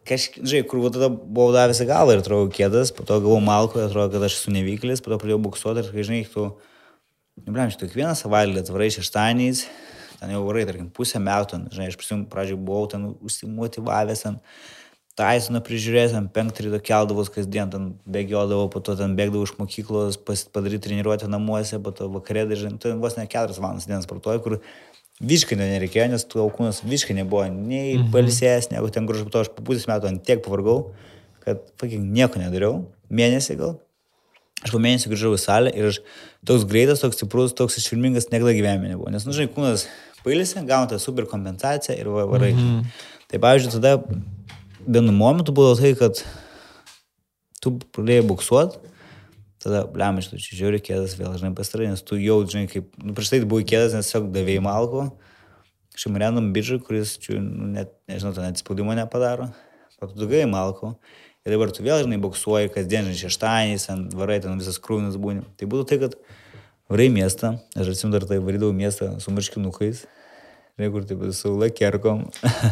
kažkaip, žinai, kur tada buvau davęs į galą ir atrodo kėdas, po to gavau malko, atrodo, kad aš esu nevykėlis, po to pradėjau buksuoti ir, kai žinai, tu, nu, blem, šitai kiekvieną savaitgalį atvarai šeštadieniais, ten jau varai, tarkim, pusę metų, žinai, aš prisimenu, pradžioje buvau ten užsimotyvavęs, ten Taisoną prižiūrėjęs, ten penktą ryto keldavos kasdien, ten bėgiodavau, po to ten bėgdavau iš mokyklos, padaryti treniruotę namuose, po to vakarė, žinai, ten vos ne keturias valandas dienas sportuoju, kur visiškai nereikėjo, nes tu kūnas visiškai nebuvo nei mm-hmm. palsėjęs, negu ten, kur aš po to aš po pusės metų ant tiek pavargau, kad fucking nieko nedariau, mėnesį gal. Aš po mėnesį grįžau į salę ir aš toks greitas, toks stiprus, toks išfilmingas niekada gyvenime nebuvo. Nes, nu, žinai, kūnas pailsi, gauna tą super kompensaciją ir varai. Mm-hmm. Tai, pavyzdžiui, tada vienu momentu buvo tai, kad tu pradėjai buksuot, tada, blem, iš tu čia žiūri kėdas vėl, žinai, pastarai, nes tu jau, žinai, kaip, nu, prieš tai buvai kėdas, nes tiesiog davėjai malko, kažkaip random bičiui, kuris, čia, nu, net, nežinau, to net spaudimo nepadaro, pat tu davėjai malko, ir dabar tu vėl, žinai, buksuoji, kasdien, žinai, šeštadieniais, ant varai, ten visas krūvinas būni. Tai būtų tai, kad varai miestą, aš atsimenu dar tai varydavau miestą su marškinukais, žinai, kur taip su lakerkom,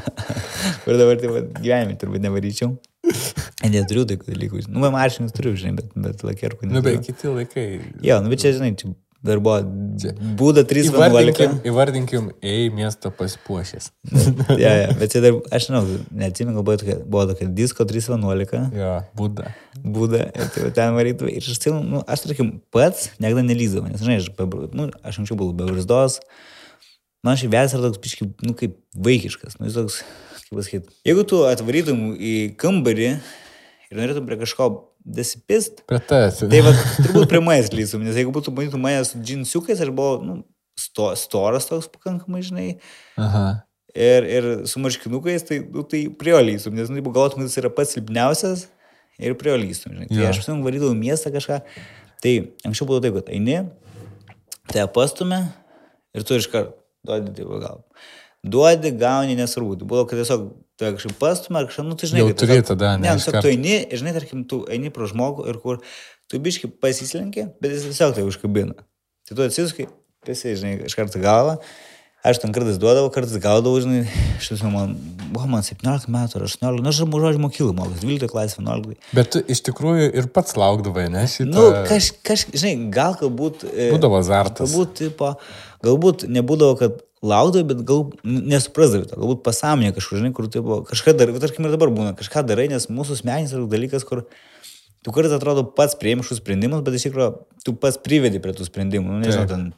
kur dabar taip gyvenime turbūt nevaryčiau. Neturiu tokių dalykų. Nu, man mašinis turiu, žinai, bet, bet lakerkų neturiu. Nu, bet kiti laikai. Jo, nu, bet čia, žinai, čia dar buvo būda trys vienuolika. Įvardinkim, ei, miestą pasipuošęs. Ja, ja, bet čia dar, aš žinau, neatsimenu, gal buvo tokia, buvo tokia disko trys vienuolika. Jo, būda. Būda, tai ten varydavau. Ir aš, nu, aš, tarkim, pats niekada nelyzdavau, nes, žinai, aš, nu, aš anksčiau buvau be vaizdos. Man šiaip vėjas yra toks, piškai, nu, kaip vaikiškas, nu, jis toks, kaip pasakyti. Jeigu tu atvarytum į kambarį ir norėtum prie kažko desipist, prie tas. Tai va, turbūt prie manęs lysum, nes jeigu būtų manytų manęs su džinsiukais, aš buvau, nu, sto, storas toks pakankamai, žinai. Aha. Ir, ir su marškinukais, tai, nu, tai prie jo lysum, nes, nu, galvotum, jis yra pats silpniausias ir prie jo lysum, žinai. Tai ja. Aš pasim varydavau miestą kažką, tai anksčiau buvo taip, kad eini, tai apastumė ir tu iškart duodi, tai gal. Duodi, gauni, nesvarbu. Tai buvo, kad tiesiog tu kažkaip pastumė, ar kažkaip, nu, tu žinai, jau turi tada, ne, tiesiog tu eini, žinai, tarkim, tu eini pro žmogų ir kur tu biškai pasislenki, bet jis tiesiog tai užkabina. Tai tu atsisukai, tiesiai, žinai, iš karto galvą. Aš ten kartais duodavau, kartais gaudavau, žinai, aš tiesiog man, buvo man septyniolika metų ar aštuoniolika, nu, aš žodžiu mokyklų mokas, dvylikta klasė, vienuolikta. Bet tu iš tikrųjų ir pats laukdavai, ne, šitą... Nu, kaž, kaž, žinai, gal galbūt... Būdavo azartas. Galbūt, tipo, galbūt nebūdavo, kad laukdavai, bet gal nesuprasdavai to, galbūt pasąmonė kažkur, žinai, kur, tipo, kažką darai, tarkim ir dabar būna, kažką darai, nes mūsų smegenys yra dalykas, kur tu kartais atrodo pats priėmišus sprendimus, bet iš tikrųjų tu pats privedi prie tų sprendimų, nu, nežinau, ten...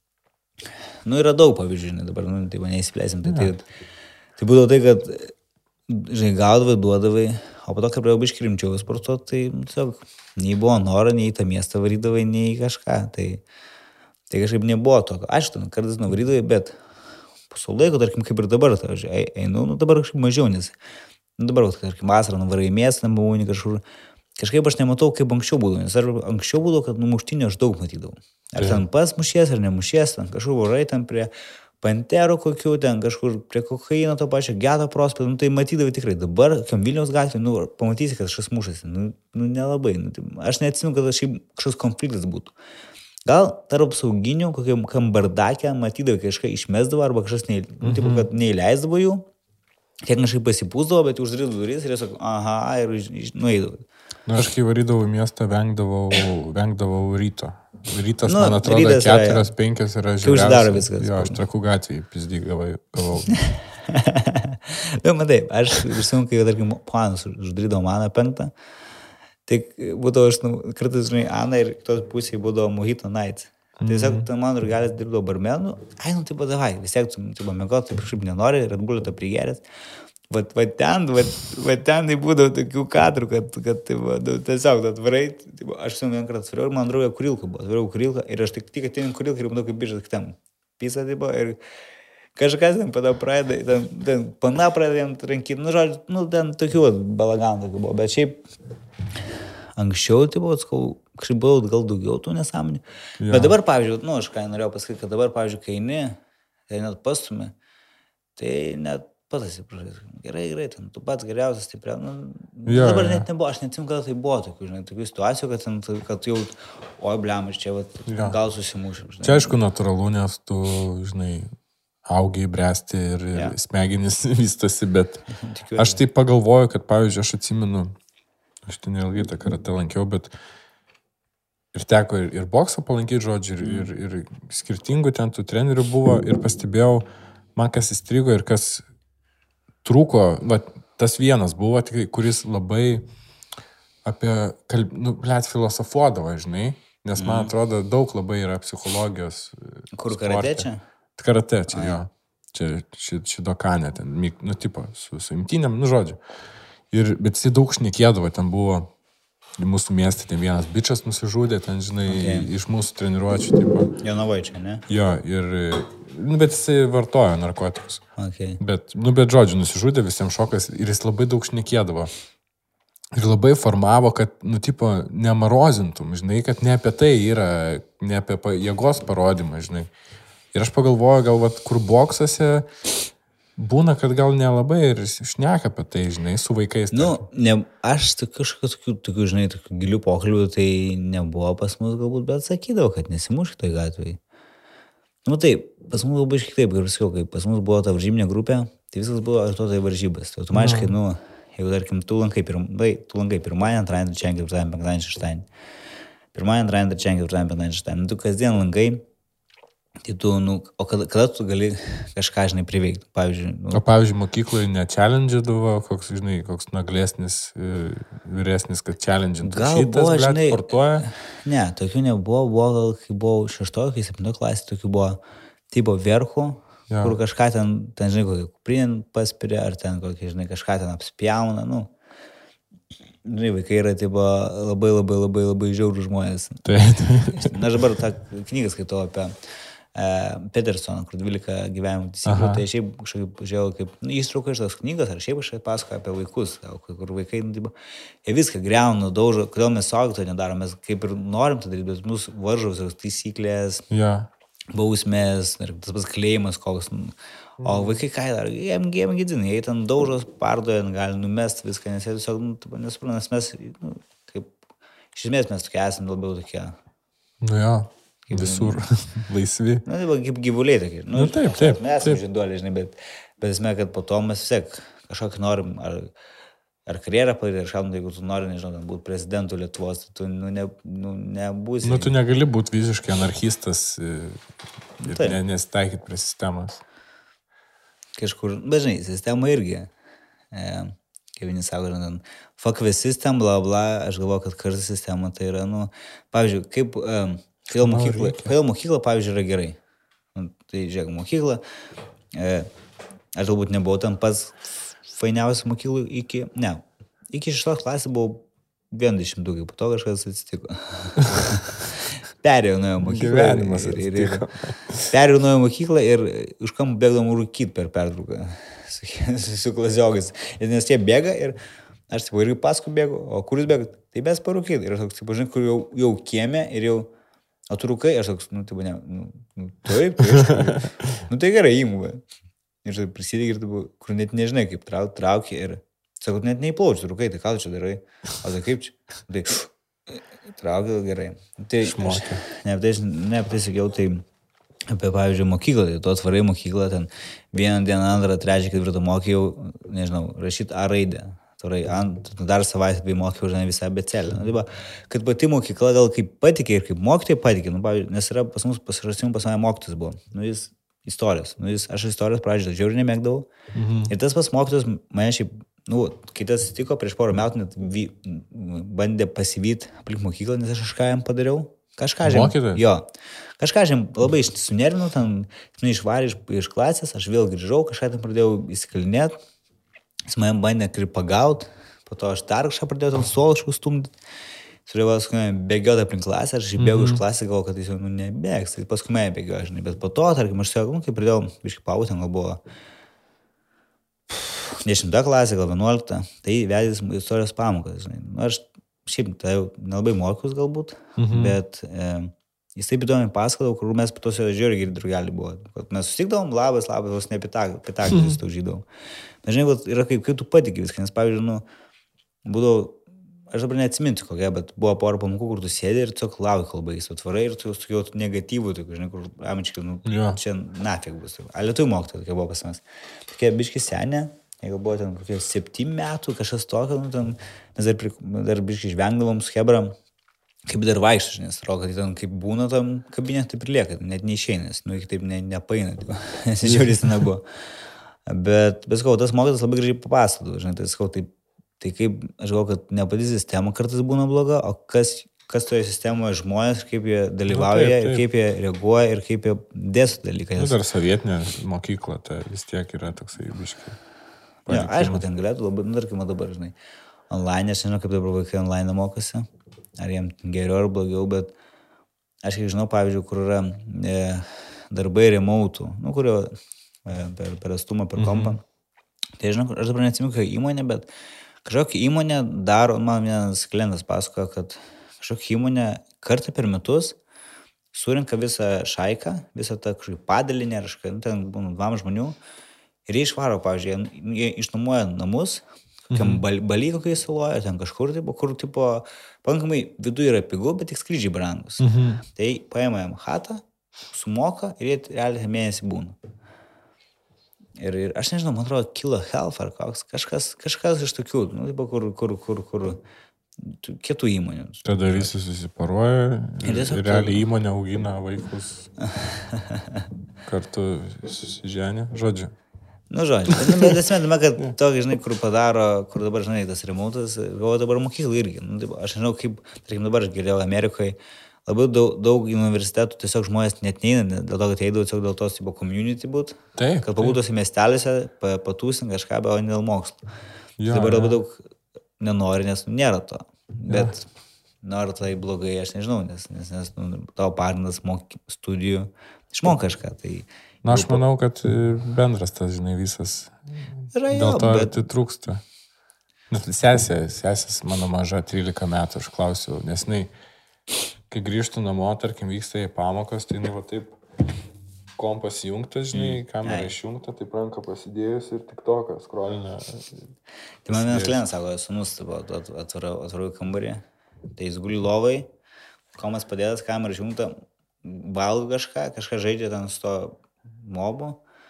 Nu, yra daug pavyzdžių, žinai, dabar, nu, tai neįsiplėsim, tai, tai, tai būdavo tai, kad, žinai, gaudavai, duodavai, o po to, kai pradėjau biškį rimčiau sportuoti, tai, tiesiog, nei buvo noro, nei į tą miestą varydavai, nei kažką, tai, tai kažkaip nebuvo tokio. Aš ten kartais nuvarydavai, bet po savo laiko, tarkim, kaip ir dabar, tai, aš einu, nu, dabar kažkaip mažiau, nes, nu, dabar, tarkim, vasarą nuvarai į miestą, nebuvau kažkur, kažkaip aš nematau, kaip anksčiau būdavo, nes ar anksčiau būdavo, kad numuštinio aš daug matydavau. Ar ten pas mušies, ar nemušies, ten kažkur varai, ten prie panterų kokių, ten kažkur prie kokaino to pačio, Geto prospekto, nu tai matydavai tikrai. Dabar, kam Vilniaus gatvė, nu, pamatysi, kad kažkas mušasi, nu, nu nelabai. Nu, tai, aš neatsimenu, kad šiaip kažkoks konfliktas būtų. Gal tarp sauginių, kokiam kam bardakė, matydavai, kažką išmesdavo, arba kažkas ne, nu, tipo, kad neįleisdavo jų, kiek kažkaip pasipūsdavo, bet uždarydavo duris ir jie sako, aha, ir nueidavo. Na, aš kai varydavau į miestą, vengdavau, vengdavau ryto. Rytas, nu, man atrodo, keturios, penkios yra žiūrėsiu. Kai uždaro viskas. Jo, aš Trakų gatvėje pizdį gavau. Nu, matai, aš visom, kai, tarkim, planas uždarydavo maną penktą, tai būdavo, aš, nu, kartais, žinai, Ana ir kitos pusėje būdavo Mojito Nights. Tai tiesiog, ten man ir galės dirbdavo barmenų, ai, nu, taip, davai, vis tiek, tu, tu pamėgot, taip kažkaip nenori, Red Bull'o tą prigerės. Vat, vat ten, vat, vat ten tai būdavo tokių kadrų, kad, kad tai, va, tiesiog atvarai, tai, aš su vieną kartą atvariau ir man draugė Kurilka buvo, atvariau Kurilka ir aš tik tik atėjau Kurilka ir matau kaip biržas kitam pisa, tai buvo, ir kažkas ten pada pradeda, ten, ten pana pradeda jam rankyti, nu, žodžiu, nu, ten tokių balaganų tokių buvo, bet šiaip anksčiau, tai buvo, skau, kažkaip buvo gal daugiau tų nesąmonių, ja. Bet dabar, pavyzdžiui, nu, aš ką norėjau pasakyti, kad dabar, pavyzdžiui, kai eini, tai net pastumė, tai net patas įprašai, gerai, gerai, ten, tu pats geriausias, stipriau, nu, ja, dabar ja. Net nebuvo, aš neatsimenu, kada tai buvo tokių, žinai, tokių situacijų, kad, ten, kad jau, oi, blem, aš čia, vat, ja. Gal susimušiu, žinai. Čia, aišku, natūralu, nes tu, žinai, augiai, bręsti ir, ir Ja. smegenys vystosi, bet Tikiuosi. aš taip pagalvoju, kad, pavyzdžiui, aš atsimenu, aš ten ilgai tą karatę lankiau, bet ir teko ir, ir boksą palankyti, žodžiu, ir, ir, ir skirtingų ten tų trenerių buvo ir pastebėjau, man kas įstrigo ir kas trūko, va, tas vienas buvo, tikrai, kuris labai apie, kalb... nu, blėt, filosofuodavo, žinai, nes man atrodo, daug labai yra psichologijos. Kur sporte. karate čia? Karate čia, jo. Čia ši, šidokanė ten, nu, tipo, su, su imtynėm, nu, žodžiu. Ir, bet jis daug šnekėdavo, ten buvo mūsų mieste, ten vienas bičas nusižudė, ten, žinai, okay. iš mūsų treniruočių, tipo. Jonavaičia, ne? Jo, ir, nu, bet jisai vartojo narkotikus. Okay. Bet, nu, bet, žodžiu, nusižudė, visiems šokas ir jis labai daug šnekėdavo. Ir labai formavo, kad, nu, tipo, nemarozintum, žinai, kad ne apie tai yra, ne apie jėgos parodymą, žinai. Ir aš pagalvoju, gal, vat, kur boksose būna, kad gal nelabai ir šneka apie tai, žinai, su vaikais. Nu, ne, aš kažkokių tokių, tokių, žinai, tokių gilių pokalbių tai nebuvo pas mus galbūt, bet sakydavo, kad nesimušk toj gatvėje. Nu, taip, pas mus labai iškiek taip, kaip sakiau, kai pas mus buvo ta varžybinė grupė, tai viskas buvo orientuota į varžybas. Tai automatiškai, nu, jeigu, tarkim, tu lankai, pirmai, tu lankai pirmąjį, antrąjį, trečiąjį, ketvirtąjį, penktąjį, šeštąjį. Pirmąjį, antrąjį, trečiąjį, ketvirtąjį, penktąjį, šeštąjį. Nu, tu kasdien lankai. Tai tu, nu, o kada, kada tu gali kažką, žinai, priveikti, pavyzdžiui. Nu, o, pavyzdžiui, mokykloje ne-challenge'davo, koks, žinai, koks naglesnis, vyresnis, kad challenge-intų. Gal šitas, buvo, blėt, žinai, sportuoja? Ne, tokių nebuvo, buvo, gal, kai buvau šeštojo, kai septintojo klasė, tokių buvo tipo verchų, ja. Kur kažką ten, ten, žinai, kokį kuprinį paspiria, ar ten kokį, žinai, kažką ten apspjauna, nu. Žinai, vaikai yra, tipo, labai, labai, labai, labai žiaurų žmonės. Tai, tai. Na, aš dabar tą knygą skaitau apie Petersoną, kur dvylika gyvenimų taisyklių, tai šiaip kažkaip žiūrėjau, kaip, nu, įstrauka iš tos knygos, ar šiaip kažkaip pasakoja apie vaikus, kur vaikai, nu, taip, jie viską griauna, daužo, kodėl mes suaugę to nedarom, mes kaip ir norim tą daryti, bet mūsų varžo visos taisyklės, ja. bausmės, ir tas pats klėjimas koks, o vaikai ką daro, jiem, jiem gėdina, jie ten daužos, pardoja, gali numest viską, nes jie tiesiog, nu, taip, nesuprantu, nes mes, nu, kaip, iš esmės mes tokie esame labiau tokie. Nu jo. Kaip, visur laisvi. Na, nu, kaip gyvuliai tokie. Nu, nu, taip, taip. Mes esame žinduoliai, žinai, bet, bet esmė, kad po to mes vis tiek kažkokį norim, ar, ar karjerą padaryti, ar šalm, jeigu tu nori, nežinau, būti prezidentu Lietuvos, tai tu, nu, ne, nu, nebūsi. Nu, tu negali būti visiškai anarchistas ir taip. ne, nesitaikyti prie sistemos. Kažkur, bet žinai, sistema irgi, e, kaip vieni sako, žinai, fuck the system, bla, bla, aš galvoju, kad kartais sistema tai yra, nu, pavyzdžiui, kaip... E, Kodėl mokykla, kodėl mokykla, pavyzdžiui, yra gerai. Nu, tai, žiūrėk, mokykla, e, aš galbūt nebuvau ten pats fainiausias mokyklų iki, ne, iki šeštos klasės buvau vien dešimtukai, po to kažkas atsitiko. Perėjau nuo mokyklą. Gyvenimas ir, ir, ir, perėjau nuo mokyklą ir už kampų bėgdom rūkyti per pertrauką su, su, su klasiokais. Nes jie bėga ir aš taip irgi paskui bėgu, o kur jūs bėgat? Tai mes parūkyti. Ir aš toks, taip, žinai, kur jau, jau kiemė ir jau o tu rūkai, aš toks, nu, taip, ne, nu, nu taip, taip, nu, tai gerai, įmu, bet. Ir tai prisidėgi ir taip, kur net nežinai, kaip trauk, trauki ir, sakau, net neįplaučiu, rūkai, tai ką tu čia darai, o tai kaip čia, tai, trauki, gerai. Tai, aš, ne, tai, ne, tai sakiau, tai, apie, pavyzdžiui, mokyklą, tai tu atvarai mokyklą, ten, vieną dieną, antrą, trečią, ketvirtą mokėjau, nežinau, rašyti A raidę. Ant, dar savaitę bei mokiau, žinai, visą abėcelę. Nu, kad pati mokykla gal kaip patikė ir kaip mokytojai patikė, nu, nes yra pas mus pasirašymų pas mane mokytojas buvo. Nu, jis istorijos. Nu, jis, aš istorijos pradžioje žiauriai nemėgdavau. Mhm. Ir tas pas mokytojas mane šiaip, nu, kai tas atsitiko prieš porą metų, net vy, bandė pasivyti aplink mokyklą, nes aš kažką jam padariau. Kažką žem. Mokytojas? Jo. Kažką žem labai sunervinau, ten išvarė iš, iš klasės, aš vėl grįžau, kažką ten pradėjau įsikalinėti. Jis man bandė kaip pagauti, po to aš dar kažką pradėjau tam suolškų stumdyti. Turėjau paskui bėgioti aplink klasę, aš bėgiau mm-hmm. iš klasę, galvoju, kad jis jau nu, nebėgs, tai paskui mane bėgiau, žinai. Bet po to, tarkim, aš sakau, kai pradėjau, biškai pautėm, gal buvo dešimta klasė, gal vienuolikta, tai vedęs istorijos pamokas, žinai. Nu, aš šiaip tai jau nelabai mokiaus galbūt, mm-hmm. bet e, jis taip įdomiai pasakodavo, kur mes po to žiūrėjau ir draugelį buvo. Mes susitikdavom, labas, labas, vos ne pitagį vis tau žydavom. Bet žinai, yra kaip, kaip tu patikė viską, nes, pavyzdžiui, nu, būdavo aš dabar neatsiminsiu kokia, bet buvo porą pamokų, kur tu sėdė ir tiesiog lauki, kol baigis atvarai ir tu su jau negatyvų, tai, žinai, kur amiškai, nu, Jo. čia nafik bus. A lietuvių mokytoja tokia buvo pas mes. Tokia biški senė, jeigu buvo ten kokie septyni metų, kažkas tokio, nu, ten, nes dar, dar biški žvengdavom su hebram, kaip dar vaikštų, žinai, atrodo, kad ten kaip būna tam kabinė, taip ir lieka, net neišeina, nes, nu, iki taip ne, nepaina, nes žiūrės ten nebuvo. Bet, bet, sakau, tas mokytas labai gražiai papasakotų, žinai, tai sakau, taip, tai kaip, aš galvoju, kad ne pati sistema kartais būna bloga, o kas, kas toje sistemoje žmonės, kaip jie dalyvauja, nu, taip, taip. Ir kaip jie reaguoja ir kaip jie dėsto dalykai. Nu, dar sovietinė mokykla, tai vis tiek yra toksai biškai. Ja, aišku, ten galėtų labai, nu, tarkime dabar, žinai, online, aš žinau, kaip dabar vaikai online mokosi, ar jiem geriau ar blogiau, bet aš kiek žinau, pavyzdžiui, kur yra e, darbai remote, nu, kurio e, per, per atstumą, per kompą. Mhm. Tai žinau, aš dabar neatsimenu, kokią įmonę, bet kažkokia įmonė daro, man vienas klientas pasakojo, kad kažkokia įmonė kartą per metus surinka visą šaiką, visą tą kažkokį padalinį, ar kažką, ten būna dvam žmonių, ir jie išvaro, pavyzdžiui, jie išnuomoja namus, kokiam mm-hmm. baly kokiai saloje, ten kažkur, tipo, kur, tipo, pakankamai viduje yra pigu, bet tik skrydžiai brangus. Mm-hmm. Tai paima jam chatą, sumoka ir jie realiai mėnesį būna. Ir, ir aš nežinau, man atrodo, Kilo Health ar koks, kažkas, kažkas iš tokių, nu, taip, kur, kur, kur, kur, kitų įmonių. Tada visi susiparuoja ir, ir, ir realiai įmonė augina vaikus kartu susiženė, žodžiu. Nu, žodžiu, bet esmė, kad tokį, žinai, kur padaro, kur dabar, žinai, tas remotas, galvoju dabar mokyklą irgi. Nu, taip, aš nežinau, kaip, tarkim, dabar aš girdėjau Amerikoje, labai daug, daug universitetų tiesiog žmonės net neina, dėl to, kad eidavo tiesiog dėl tos tipo community būt, taip, kad pabūtųsi miestelėse, patūsint kažką, bet o ne dėl mokslo. Ja, dabar labai ja. daug nenori, nes nu, nėra to. Bet ja. nori tai blogai, aš nežinau, nes, nes, nes nu, tavo pagrindas moky, studijų išmok kažką. Tai, na, aš manau, kad bendras tas, žinai, visas yra, dėl jo, to bet... tai trūksta. Sesė, sesės mano maža trylika metų, aš klausiau, nes jinai kai grįžtų namo, tarkim, vyksta į pamokas, tai jinai va taip kompas įjungtas, žinai, mm. kamera išjungta, taip ranką pasidėjus ir tik toką skrolinę. Tai man vienas klientas sako, sunus atvarau į kambarį, tai jis guli lovai, kompas padėtas, kamera išjungta, valgo kažką, kažką žaidžia ten su to mobu,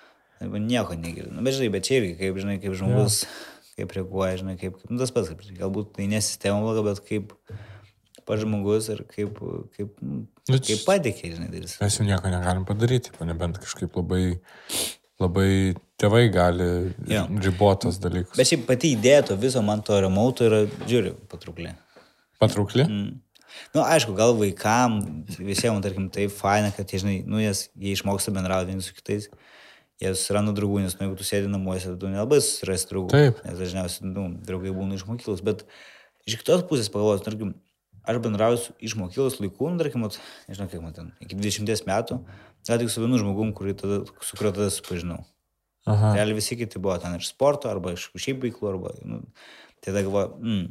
nieko negirdi. Nu, bet žinai, bet čia irgi, kaip, žinai, kaip žmogus, ja. kaip reaguoja, žinai, kaip, kaip nu, tas pats, kaip, galbūt tai nesistema bloga, bet kaip pats žmogus ir kaip, kaip, kaip patikė, žinai, dalis. Mes jau nieko negalim padaryti, nebent kažkaip labai, labai tėvai gali jo. ribotos dalykus. Bet šiaip pati idėja to viso man to remoto yra, žiūri, patraukli. Patraukli? Mm. Nu, aišku, gal vaikam, visiems, tarkim, tai faina, kad, žinai, nu, jas, jie išmoksta bendrauti vieni su kitais, jie susiranda draugų, nes, nu, jeigu tu sėdi namuose, tu nelabai susirasti draugų. Taip. Nes dažniausiai, nu, draugai būna iš mokyklos, bet iš kitos pusės pagalvojus, tarkim, aš bendrauju iš mokyklos laikų, tarkim, nežinau, kiek man ten, iki dvidešimties metų, gal tik su vienu žmogum, kurį tada, su kuriuo tada supažinau. Realiai visi kiti buvo ten iš sporto, arba iš šiaip veiklų, arba, nu, tada galvoju, mm.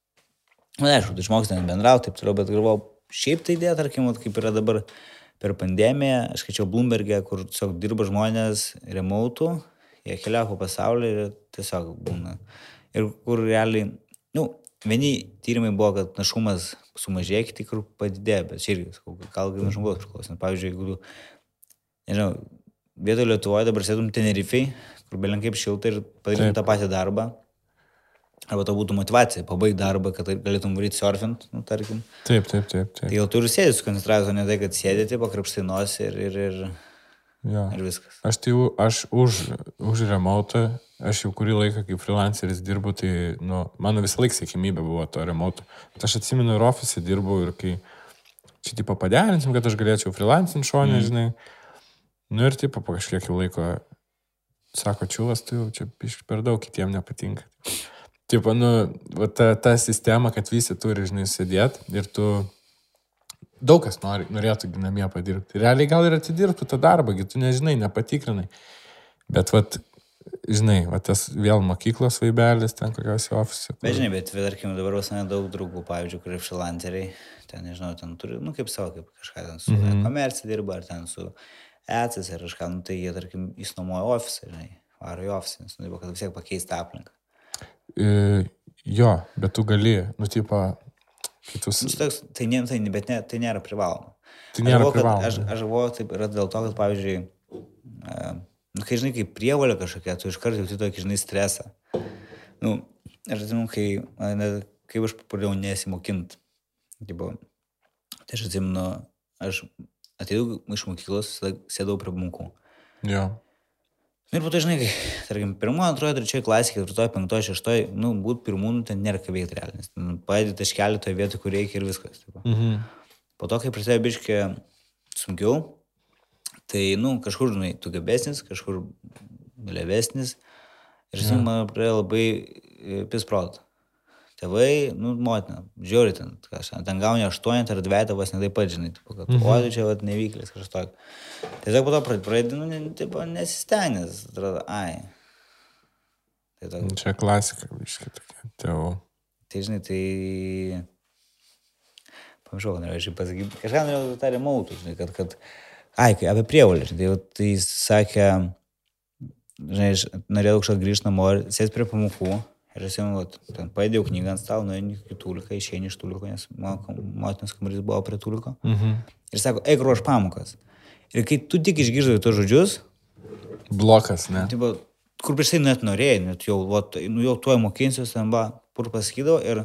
Na, aišku, tu išmoksi ten bendrauti, taip toliau, bet galvoju, šiaip tai idėja, tarkim, kaip yra dabar per pandemiją, aš skaičiau Bloomberg'e, kur tiesiog dirba žmonės remote, jie keliauja po pasaulį ir tiesiog būna. Ir kur realiai, nu, vieni tyrimai buvo, kad našumas sumažėjo, kiti kur padidėjo, bet čia irgi, gal kaip žmogaus priklauso. Pavyzdžiui, jeigu tu, nežinau, vietoj Lietuvoje dabar sėdum Tenerifei, kur belenk kaip šilta ir padarytum tą patį darbą, arba to būtų motivacija, pabaigti darbą, kad galėtum varyti surfint, nu, tarkim. Taip, taip, taip. taip. Tai gal tu ir sėdė sukoncentravęs, o ne tai, kad sėdėti, pakrapštai nosį ir, ir, ir, ja. ir viskas. Aš tai aš už, už remote, aš jau kurį laiką kaip freelanceris dirbu, tai nu, mano visą laiką siekimybė buvo to remote. Bet aš atsimenu ir ofise dirbu ir kai čia tipo paderinsim, kad aš galėčiau freelancing šonę, mm. žinai. Nu ir tipo po kažkiek jau laiko sako, čiūvas, tai jau čia per daug kitiem nepatinka. Tipo, nu, ta, ta sistema, kad visi turi, žinai, sėdėti ir tu daug kas nori, norėtų namie padirbti. Realiai gal ir atidirbtų tą darbą, tu nežinai, nepatikrinai. Bet, vat, žinai, vat tas vėl mokyklos vaibelis, ten kokios ofise. Kur... Bet, žinai, bet, tarkim, dabar visai daug draugų, pavyzdžiui, kurie freelanceriai, ten, nežinau, ten turi, nu, kaip savo, kaip kažką ten su mm-hmm. komercija dirba, ar ten su E C S, ar kažką, nu, tai jie, tarkim, įsnomoja ofisą, žinai, varo į ofisą, nes, nu, kad vis tiek pakeisti aplinką. E, Jo, bet tu gali, nu, tipo, kitus... Nu, toks, tai, ne, tai, bet ne, tai nėra privaloma. Tai nėra aš privaloma. Aš, aš galvoju, taip yra dėl to, kad, pavyzdžiui, e, nu, kai, žinai, kaip prievolė kažkokia, tu iš karto jauti tokį, žinai, stresą. Nu, aš atsimenu, kai, ne, kaip aš pradėjau nesimokint. Tipo, tai aš atsimenu, aš atėjau iš mokyklos, sėdau prie pamokų. Jo. Ir po to, žinai, kai, tarkim, pirmo, antrojo, trečiojo klasė, ketvirtojo, penktojo, šeštojo, nu, būt pirmų, nu, ten nėra ką veikti realiai, nes nu, padėti taškelį toje vietoje, kur reikia ir viskas. Tipo. Mhm. Po to, kai prasidėjo biškį sunkiau, tai, nu, kažkur, žinai, tu gabesnis, kažkur levesnis, ir, žinai, man pradėjo labai pisprot. Tėvai, nu, motina, žiūri ten, kažką, ten gauni aštuonetą ar dvietą, vas ne taip pat, žinai, tipo, kad, mhm. o, čia, vat, nevyklis, kažkas tokio. Tiesiog po to pradėdinu, ne, tipo, nesistengęs, atrodo, ai. Tai tokia. Čia klasika, visiškai tokia, tėvų. Tai, žinai, tai... Pamiršau, kad norėjau pasakyti, kažką norėjau tą remautų, žinai, kad, kad, ai, apie prievolį, žinai, tai, tai jis sakė, žinai, aš norėjau kažką grįžti namo ir sės prie pamokų. Ir aš jau, ten padėjau knygą ant stalo, nuėjau į tūliką, išėjau iš tūliko, nes motinos kambarys buvo prie tūliko. Mhm. Ir sako, eik ruoš pamokas. Ir kai tu tik išgirdai tos žodžius... Blokas, ne? Tai buvo, kur prieš tai net norėjai, net jau, vat, nu, jau tuoj mokinsiuos, ten va, kur pasakydavo ir...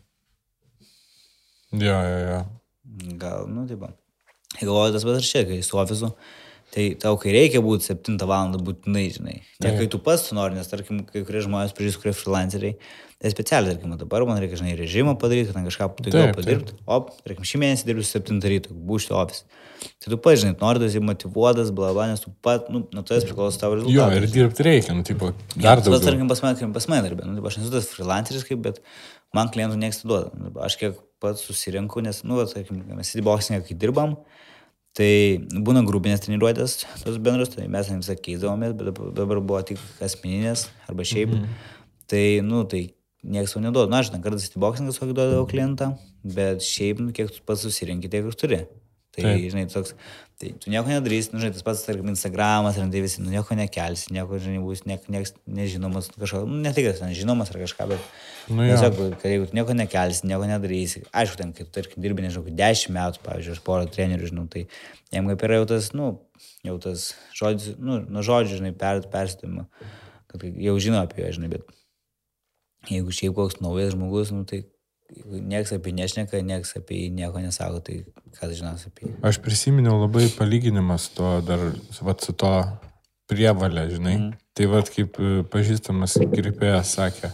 Jo, jo, jo. Gal, nu, taip va. Galvoju, tas pats ir čia, kai su ofisu. Tai tau, kai reikia būti septintą valandą būtinai, žinai. Ne kai tu pats tu nori, nes, tarkim, kai kurie žmonės, pažiūrės, kurie freelanceriai, tai specialiai, tarkim, dabar man reikia, žinai, režimą padaryti, kad kažką daugiau padirbti. O, tarkim, šį mėnesį dirbsiu septintą ryto, būšti ofise. Tai tu pats, žinai, nori tas motyvuotas, bla, bla, nes tu pat, nu, nuo to jas priklauso tavo rezultatas. Jo, ir dirbti reikia, nu, tipo, dar daugiau. Tas, tarkim, pas mane, pas mane darbė, nu, aš nesu tas freelanceris, kaip, bet man klientų nieks neduoda. Aš kiek pats susirinku, nes, nu, tarkim, mes cityboxinge, kai dirbam, tai būna grupinės treniruotės, tos bendros, tai mes visą keisdavomės, bet dabar buvo tik asmeninės arba šiaip. Mm-hmm. Tai, nu, tai nieks jau neduoda. Na, aš ten kartais boxingas kokį duodavau klientą, bet šiaip, nu, kiek tu pats susirinkti, tiek ir turi. Tai, Taip. žinai, toks, tai tu nieko nedarysi, nu, žinai, tas pats, tarkim, Instagramas, ar tai visi, nu, nieko nekelsi, nieko, žinai, bus niek, nieks nežinomas, kažką, nu, ne tik, kad žinomas ar kažką, bet, nu, tiesiog, kad jeigu tu nieko nekelsi, nieko nedarysi, aišku, ten, kai tu, tarkim, dirbi, nežinau, dešimt metų, pavyzdžiui, aš porą trenerių, žinau, tai jam kaip yra jau tas, nu, jau tas žodis, nu, nuo žodžių, žinai, per, persitimą, kad jau žino apie jo, žinai, bet jeigu šiaip koks naujas žmogus, nu, tai nieks apie nešneka, nieks apie jį nieko nesako, tai kas žinos apie jį. Aš prisiminiau labai palyginimas to dar, vat, su to prievalė, žinai. Mm. Tai vat, kaip pažįstamas kirpėjas sakė,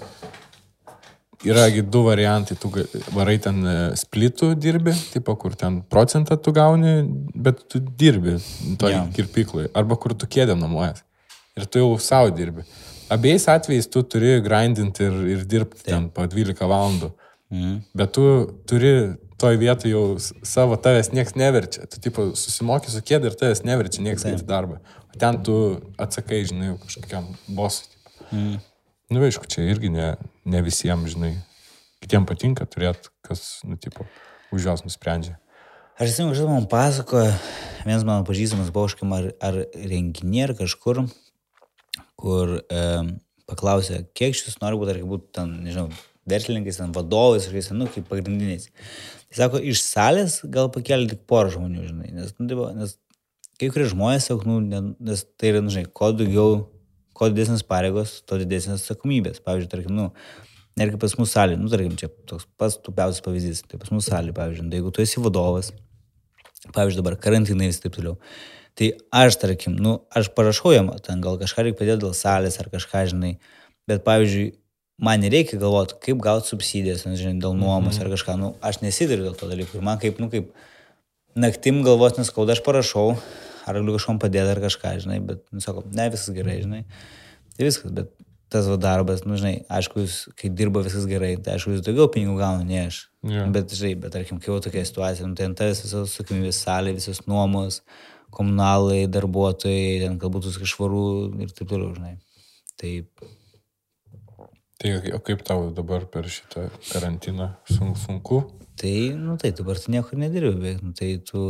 yragi du variantai, tu varai ten splitų dirbi, tipo, kur ten procentą tu gauni, bet tu dirbi toj yeah. kirpiklui, arba kur tu kėdė namuojas. Ir tu jau savo dirbi. Abiejais atvejais tu turi grindinti ir, ir dirbti Taip. ten po dvylika valandų. Mm. Bet tu turi toj vietoj jau savo, tavęs nieks neverčia. Tu tipo susimoki su kėdė ir tavęs neverčia nieks eiti darbą. O ten tu atsakai, žinai, kažkokiam bosui. Mm. Nu, aišku, čia irgi ne, ne visiems, žinai. Kitiems patinka turėti, kas, nu, tipo, už jos nusprendžia. Aš atsimenu, kažkas man pasakoja, vienas mano pažįstamas buvo kažkam ar, ar renginė ar kažkur, kur e, paklausė, kiek šis nori būti, ar būtų ten, nežinau, verslininkais, ten vadovais, nu, kaip pagrindiniais. Tai sako, iš salės gal pakeli tik porą žmonių, žinai, nes, nu, tai, nes kai kurie žmonės, nu, nes tai yra, nu, žinai, kuo daugiau, kuo didesnės pareigos, to didesnės atsakomybės. Pavyzdžiui, tarkim, nu, netgi pas mūsų salė, nu, tarkim, čia toks pats tupiausias pavyzdys, tai pas mūsų salė, pavyzdžiui, tai jeigu tu esi vadovas, pavyzdžiui, dabar karantinai ir taip toliau, tai aš, tarkim, nu, aš parašau jam, ten gal kažką reikia padėti dėl salės ar kažką, žinai, bet, pavyzdžiui, man nereikia galvoti, kaip gauti subsidijas, žinai, dėl nuomos mm-hmm. ar kažką, nu, aš nesidariu dėl to dalykų. Ir man kaip, nu, kaip naktim galvos neskauda, aš parašau, ar galiu kažkom padėti ar kažką, žinai, bet, nu, sako, ne, viskas gerai, žinai. Tai viskas, bet tas va darbas, nu, žinai, aišku, jūs, kai dirba viskas gerai, tai aišku, jūs daugiau pinigų gauna, ne aš. Yeah. Bet, žinai, bet, tarkim, kai jau tokia situacija, nu, tai ant tavęs visos sukimybės salė, visos nuomos, komunalai, darbuotojai, ten, kad būtų švarų ir taip toliau, žinai. Taip. Tai o kaip tau dabar per šitą karantiną sunku? Tai, nu tai, dabar tu niekur nedirbi, bet, nu tai tu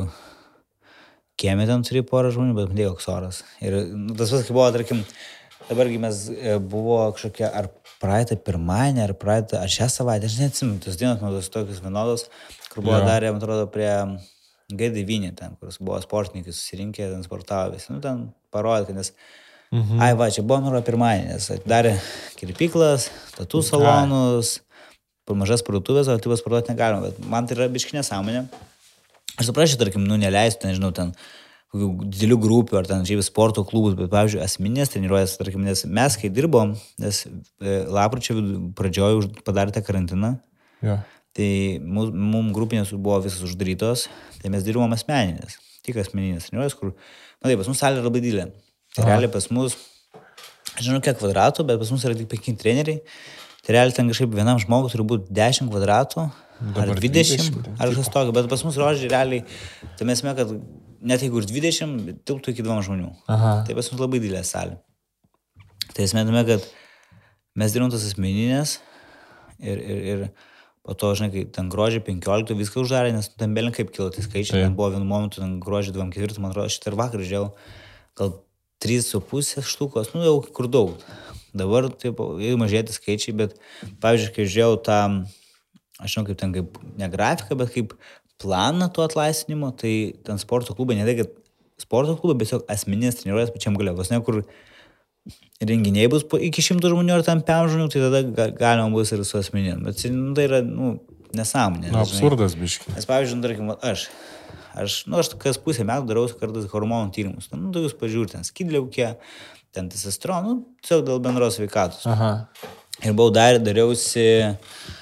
kiemė ten turi porą žmonių, bet matėjau koks oras. Ir nu, tas pats, kai buvo, tarkim, dabargi mes buvo kažkokia ar praeitą pirmadienį ar praeitą, ar šią savaitę, aš neatsimenu, tos dienos, man tos tokios vienodos, kur buvo ja. darė, man atrodo, prie G devyni, ten, kur buvo sportininkai susirinkę, ten sportavo visi, nu, ten parodė, kad nes, mhm. ai, va, čia buvo, man atrodo, pirmadienį, nes darė kirpyklas, tatų salonus, po mažas parduotuvės, o tipos parduoti negalima, bet man tai yra biški nesąmonė. Aš suprašiu, tarkim, nu, neleistų, nežinau, ten, kokių didelių grupių ar ten šiaip sporto klubus, bet, pavyzdžiui, asmeninės treniruojas, tarkim, nes mes, kai dirbom, nes lapkričio pradžioje padarėte karantiną, ja. tai mums mum grupinės buvo visas uždarytos, tai mes dirbom asmeninės, tik asmeninės treniruojas, kur, na taip, pas mus salė yra labai didelė. Tai realiai pas mus, aš žinau, kiek kvadratų, bet pas mus yra tik penki treneriai, tai realiai ten kažkaip vienam žmogui turi būti dešimt kvadratų, ar dvidešimt, ar kažkas tokio, bet pas mus rožiai realiai, tai mes mes, kad net jeigu ir dvidešimt, tilptų iki dvam žmonių. Aha. Tai pas mus labai didelė salė. Tai esmė tame, kad mes dirbom tas asmeninės ir, ir, ir po to, žinai, kai ten gruodžio penkioliktą viską uždarė, nes ten belin kaip kilo tai skaičiai, ten buvo vienu momentu, ten gruodžio dvidešim ketvirtą, man atrodo, šitą ir vakar žiau, gal trys su pusė štukos, nu jau kur daug. Dabar, taip, jau mažėti skaičiai, bet, pavyzdžiui, kai žiau tą, aš žinau, kaip ten, kaip ne grafiką, bet kaip planą to atlaisvinimo, tai ten sporto klubai, ne tai, kad sporto klubai, bet tiesiog asmeninės treniruojas pačiam gale, vos ne, kur renginiai bus iki šimtų žmonių ar tam pem žmonių, tai tada galima bus ir su asmeninėm. Bet nu, tai yra, nu, nesąmonė. Nu, absurdas biški. Nes, pavyzdžiui, nu, tarkim, aš, aš, nu, aš kas pusę metų darausi kartais hormonų tyrimus. Nu, tai jūs pažiūrite, ten skydliaukė, ten testosterono, nu, tiesiog dėl bendros sveikatos. Aha. Ir buvau dar, dariausi e,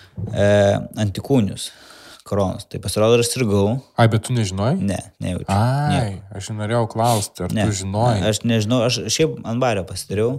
antikūnius. Koronos. Tai pasirodo, aš sirgau. Ai, bet tu nežinojai? Ne, nejaučiu. Ai, ne. Aš norėjau klausti, ar ne. Tu žinojai? Aš nežinau, aš šiaip ant bario pasidariau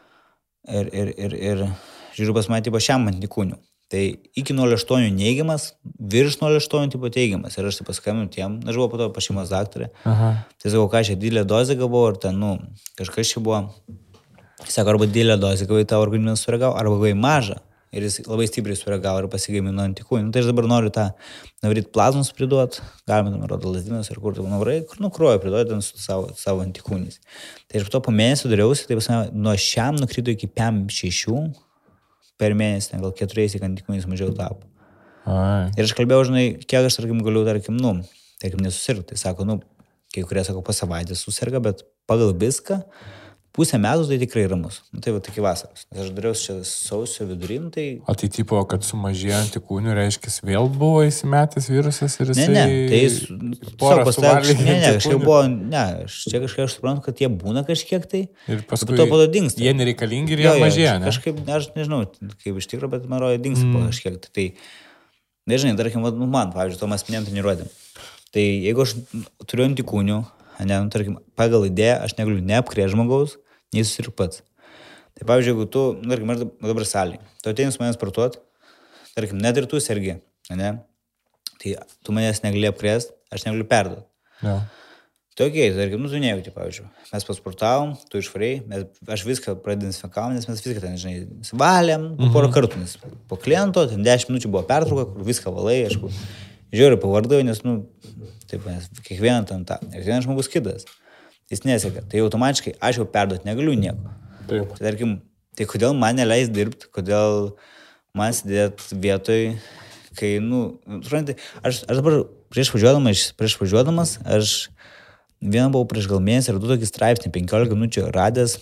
ir, ir, ir, ir žiūriu pas mane tipo šiam antikūnių. Tai iki nulis aštuonių neigiamas, virš nulis aštuonių tipo teigiamas. Ir aš tai paskambinu tiem, aš buvau po to pas šeimos daktarė. Aha. Tai sakau, ką čia didelę dozę gavau, ar ten, nu, kažkas čia buvo. Sako, arba didelę dozę gavai, tavo organizmas sureagavo, arba gavai mažą. Ir jis labai stipriai sureagavo ir pasigamino antikūnių. Nu, tai aš dabar noriu tą navaryt plazmus priduot, galima tam rodo lazdinas ir kur, navarai, kur nukrojo priduot ten su savo, savo antikūniais. Tai aš po to po mėnesio dariausi, tai pasame, nuo šiam nukrito iki pem šešių per mėnesį, gal keturiais iki antikūniais mažiau tapo. Ai. Ir aš kalbėjau, žinai, kiek aš, tarkim, galiu, tarkim, nu, tarkim, nesusirgti. Tai sako, nu, kai kurie, sako, po savaitės susirga, bet pagal viską, pusę metų tai tikrai ramus. Nu, tai va, tik vasaros. Nes aš dariausi čia sausio vidurin, tai... O tai tipo, kad sumažėjo antikūnių, reiškia, vėl buvo įsimetęs virusas ir jisai... Ne, ne, tai jis... Porą suvalgė. Ne, ne, kažkaip buvo... Ne, aš čia kažkaip aš suprantu, kad jie būna kažkiek tai... Ir paskui to poto dingsta. Jie nereikalingi ir jie mažėja, ne? Kažkaip, aš nežinau, kaip iš tikrųjų, bet man rodo, dingsta mm. po kažkiek. Tai, nežinai, tarkim, nu, man, pavyzdžiui, to mes minėjom treniruotėm. Tai jeigu aš turiu antikūnių, ne, nu, tarkim, pagal idėją, aš negaliu neapkrėsti žmogaus, nei susirg pats. Tai pavyzdžiui, jeigu tu, tarkim, aš dabar salėj, tu ateini su manęs sportuot, tarkim, net ir tu sergi, ne? Tai tu manęs negali apkrėst, aš negaliu perduot. Ja. Tai okei, okay, tarkim, nu tu nejauti, pavyzdžiui. Mes pasportavom, tu išvarei, mes, aš viską pradinsinfekavom, nes mes viską ten, žinai, valėm po porą kartų, nes po kliento, ten dešimt minučių buvo pertrauka, kur viską valai, aišku, žiūriu, pavardavai, nes, nu, taip, nes kiekvieną ten tą, ir vienas žmogus kitas. Jis neseka. Tai automatiškai aš jau perduot negaliu nieko. Taip. Tai tarkim, tai kodėl man neleis dirbti, kodėl man sėdėt vietoj, kai, nu, suprantate, aš, aš dabar prieš važiuodamas, prieš važiuodamas, aš vieną buvau prieš gal mėnesį ar du tokį straipsnį, penkiolika minučių radęs,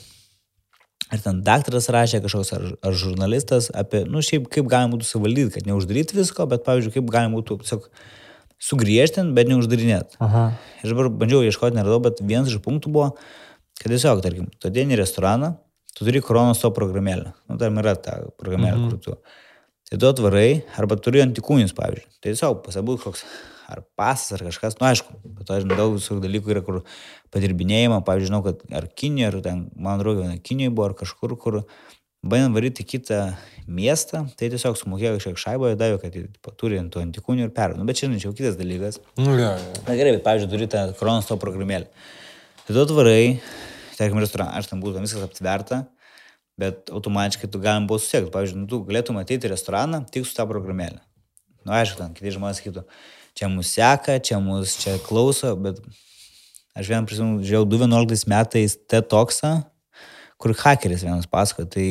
ar ten daktaras rašė kažkoks, ar, ar žurnalistas apie, nu, šiaip kaip galima būtų suvaldyti, kad neuždaryti visko, bet, pavyzdžiui, kaip galima būtų tiesiog sugriežtinti, bet neuždarinėti. Aha. Ir dabar bandžiau ieškoti, neradau, bet vienas iš punktų buvo, kad tiesiog, tarkim, tu ateini į restoraną, tu turi koronos to programėlę. Nu, tarkim, yra ta programėlė, mm-hmm. kur tu. Tai tu atvarai, arba turi antikūnius, pavyzdžiui. Tai tiesiog pasabūt koks, ar pasas, ar kažkas, nu, aišku, bet to, žinau, daug visų dalykų yra, kur padirbinėjimą, pavyzdžiui, žinau, kad ar Kinijoje, ar ten, man atrodo, Kinijoje buvo, ar kažkur, kur bandant varyti kitą miestą, tai tiesiog sumokėjo kažkiek šaiboje, davė, kad tipo, turi ant tų antikūnių ir perų. Nu, bet čia, žinai, čia kitas dalykas. Nu, ja, ja. Na gerai, bet, pavyzdžiui, turi tą koronos to programėlę. Tai tu atvarai, tarkim, restoraną, aš ten būtų viskas aptverta, bet automatiškai tu galim buvo susiekti. Pavyzdžiui, nu, tu galėtum ateiti į restoraną tik su tą programėlę. Nu, aišku, ten kiti žmonės sakytų, čia mus seka, čia mus čia klauso, bet aš vieną prisimenu, žiūrėjau, du vienuoliktais metais TED Talksą, kur hakeris vienas pasako, tai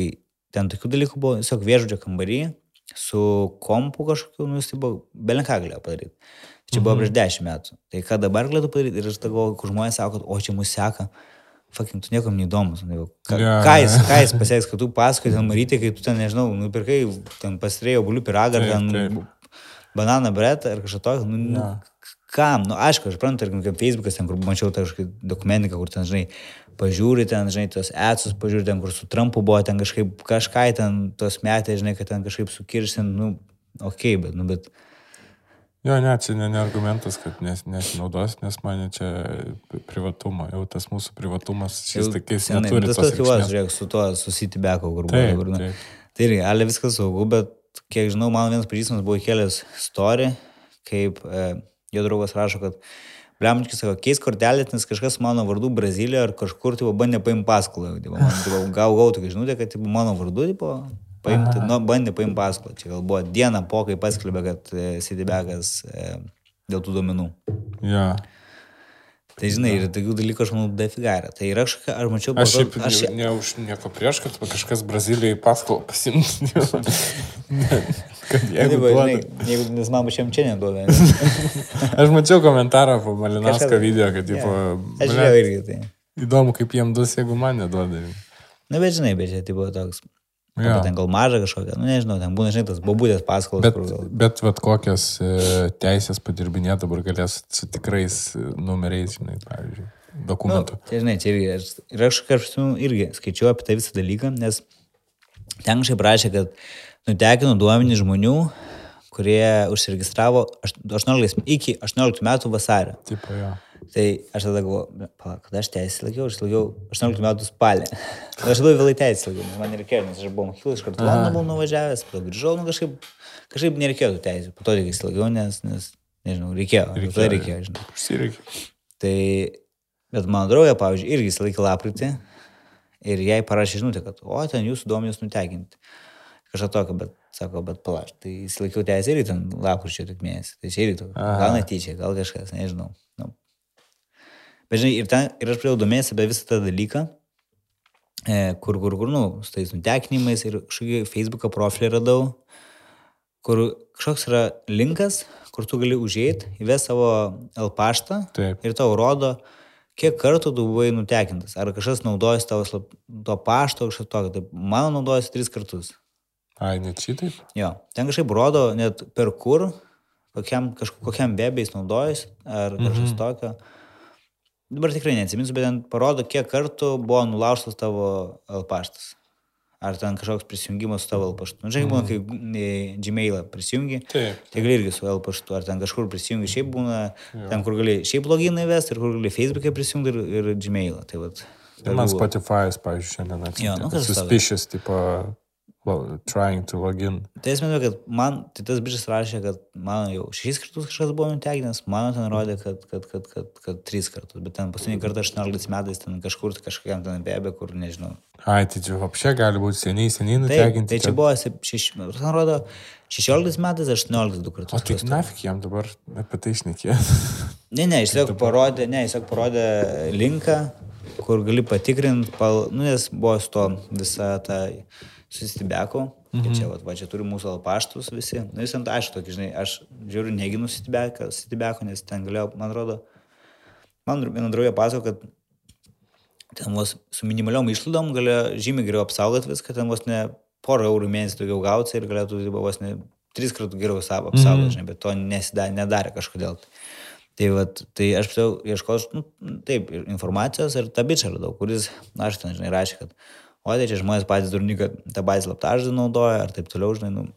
ten tokių dalykų buvo, tiesiog viešbučio kambarį, su kompu kažkokiu, nu, jis tai buvo, belenką galėjo padaryti. Čia buvo prieš dešimt metų. Tai ką dabar galėtų padaryti, ir aš tą galvoju, kur žmonės sako, kad o čia mus seka, fucking, tu niekam neįdomus. Ką, yeah. ką jis, ką jis pasieks, kad tu pasakoji ten Marytė, kai tu ten, nežinau, nupirkai, ten pasirėjo bulių piragą, ar ten taip. Bananą bretą, ar kažką tokio, nu, yeah. kam, nu, aišku, aš prantu, tarkim, kaip Facebookas, ten, kur mačiau tą kažkokį dokumentiką, kur ten, žinai, pažiūri ten, žinai, tos etsus, pažiūri ten, kur su Trumpu buvo, ten kažkaip, kažką ten tos metė, žinai, kad ten kažkaip sukirsin, nu, okei, okay, bet, nu, bet... Jo, ne, čia ne, ne argumentas, kad nes, nesinaudos, nes mane čia privatumą, jau tas mūsų privatumas šis tokiais neturi tos reikšmės. Tas tas kivas, žiūrėk, su tuo, su Citybacko, kur buvo dabar. Taip. Tai irgi, ale viskas saugu, bet, kiek žinau, man vienas pažįstamas buvo įkėlęs story, kaip e, jo draugas rašo, kad Blemčikas sako, keis kortelės, nes kažkas mano vardu Brazilijoje ar kažkur, tipo, bandė paimti paskolą. Gau, gau tokia žinutė, kad tipo, mano vardu, tipo, paimti, nu, bandė paimti paskolą. Čia gal buvo diena po, kai paskelbė, kad e, Citybackas e, dėl tų duomenų. Ja. Tai žinai, ir tokių dalykų aš manau defigarė. Tai yra kažką, aš mačiau... Aš šiaip aš... ne, ne už nieko prieš, kad kažkas Brazilijai paskolą pasimti. Kad jeigu duoda... Jeigu, nes man pačiam čia neduoda. Aš mačiau komentarą po Malinausko video, kad tipo... Ja, aš žiūrėjau irgi tai. Įdomu, kaip jiem dus, jeigu man neduoda. Na, bet žinai, bet čia tipo toks... Ja. Ten gal maža kažkokia, nu nežinau, ten būna, žinai, tas bobutės paskolos. Bet, gal... bet vat kokias e, teisės padirbinėti dabar galės su tikrais numeriais, žinai, pavyzdžiui, dokumentų. Nu, tai žinai, čia irgi, aš, ir aš kažkaip irgi skaičiau apie tą visą dalyką, nes ten kažkaip rašė, kad nutekino duomenys žmonių, kurie užsiregistravo aštuoniolikos, iki aštuonioliktų metų vasario. Tipo, jo. Tai aš tada galvoju, palauk, kada aš teisę laikiau, aš laikiau aštuonioliktų metų spalį. Aš labai vėlai teisę laikiau, nes man nereikėjo, nes aš buvau mokyklą, iš karto Londoną buvau nuvažiavęs, po to grįžau, nu kažkaip, kažkaip nereikėjo tų teisų, po to tik įsilaikiau, nes, nes, nežinau, reikėjo, reikėjo, tai reikėjo, žinai. Užsireikėjo. Tai, bet mano draugė, pavyzdžiui, irgi įsilaikė lapkritį ir jai parašė žinutę, kad, o, ten jūsų duomenys nutekinti. Kažką tokio, bet, sako, bet palaš, tai įsilaikiau teisę irgi ten lapkričio tik mėnesį, tai čia irgi tokio, gal netyčia, gal kažkas, nežinau. Nu. Bet žinai, ir, ten, ir aš pradėjau domėtis apie visą tą dalyką, e, kur, kur, kur, nu, su tais nutekinimais ir kažkokį Facebook'o profilį radau, kur kažkoks yra linkas, kur tu gali užėjti, įvesti savo L paštą. Taip. Ir tau rodo, kiek kartų tu buvai nutekintas. Ar kažkas naudojasi tavo slap, to pašto, kažkas tokio. Taip, mano naudojasi tris kartus. Ai, net šitaip? Jo, ten kažkaip rodo net per kur, kokiam, kažko, kokiam web'ais naudojasi, ar kažkas mm-hmm. tokio. Dabar tikrai neatsiminsiu, bet ten parodo, kiek kartų buvo nulaužtas tavo L paštas. Ar ten kažkoks prisijungimas su tavo L paštu. Nu, žinai, būna, kai Gmail'ą prisijungi, taip, tai gali irgi su L paštu. Ar ten kažkur prisijungi, šiaip būna, jo. Ten kur gali šiaip loginą įvesti, ir kur gali Facebook'e prisijungti ir, ir Gmail'ą. Tai vat. Tai man Spotify'as, pavyzdžiui, šiandien atsitinka. Nu, suspicious, tipo... trying to login. Tai esmė, kad man, tai tas bišas rašė, kad man jau šešis kartus kažkas buvo nutekinęs, mano ten rodė, kad, kad, kad, kad, kad tris kartus, bet ten paskutinį kartą aštuonioliktais metais ten kažkur, kažkokiam ten web'e, kur nežinau. Ai, tai čia apšė gali būti seniai, seniai nutekinti. Tai, tai čia buvo, šeš, ten rodo, šešioliktais metais, aštuonioliktais du kartus. O tai nafik jam dabar apie tai šnekė. Ne, ne, jis tiesiog parodė, ne, jis tiesiog parodė linką, kur gali patikrinti, pal, nu, nes buvo su to visą tą su Citybacko, mm-hmm. čia, va, va, čia turi mūsų L paštus visi. Nu, vis ant aišku, tokį, žinai, aš žiūriu, neginu Citybacko, nes ten galėjau, man atrodo, man viena draugė pasako, kad ten vos su minimaliom išlaidom galėjo žymiai geriau apsaugoti viską, ten vos ne porą eurų mėnesį daugiau gauti ir galėtų vos ne tris kartų geriau apsaugoti, mm-hmm. žinai, bet to nesidar, nedarė kažkodėl. Tai, va, tai aš pradėjau ieškoti, nu, taip, informacijos ir tą bičą radau, kuris, na, aš ten, žinai, rašė, kad o tai čia žmonės patys durni, kad tą patį slaptažodį naudoja, ar taip toliau, žinai, nu,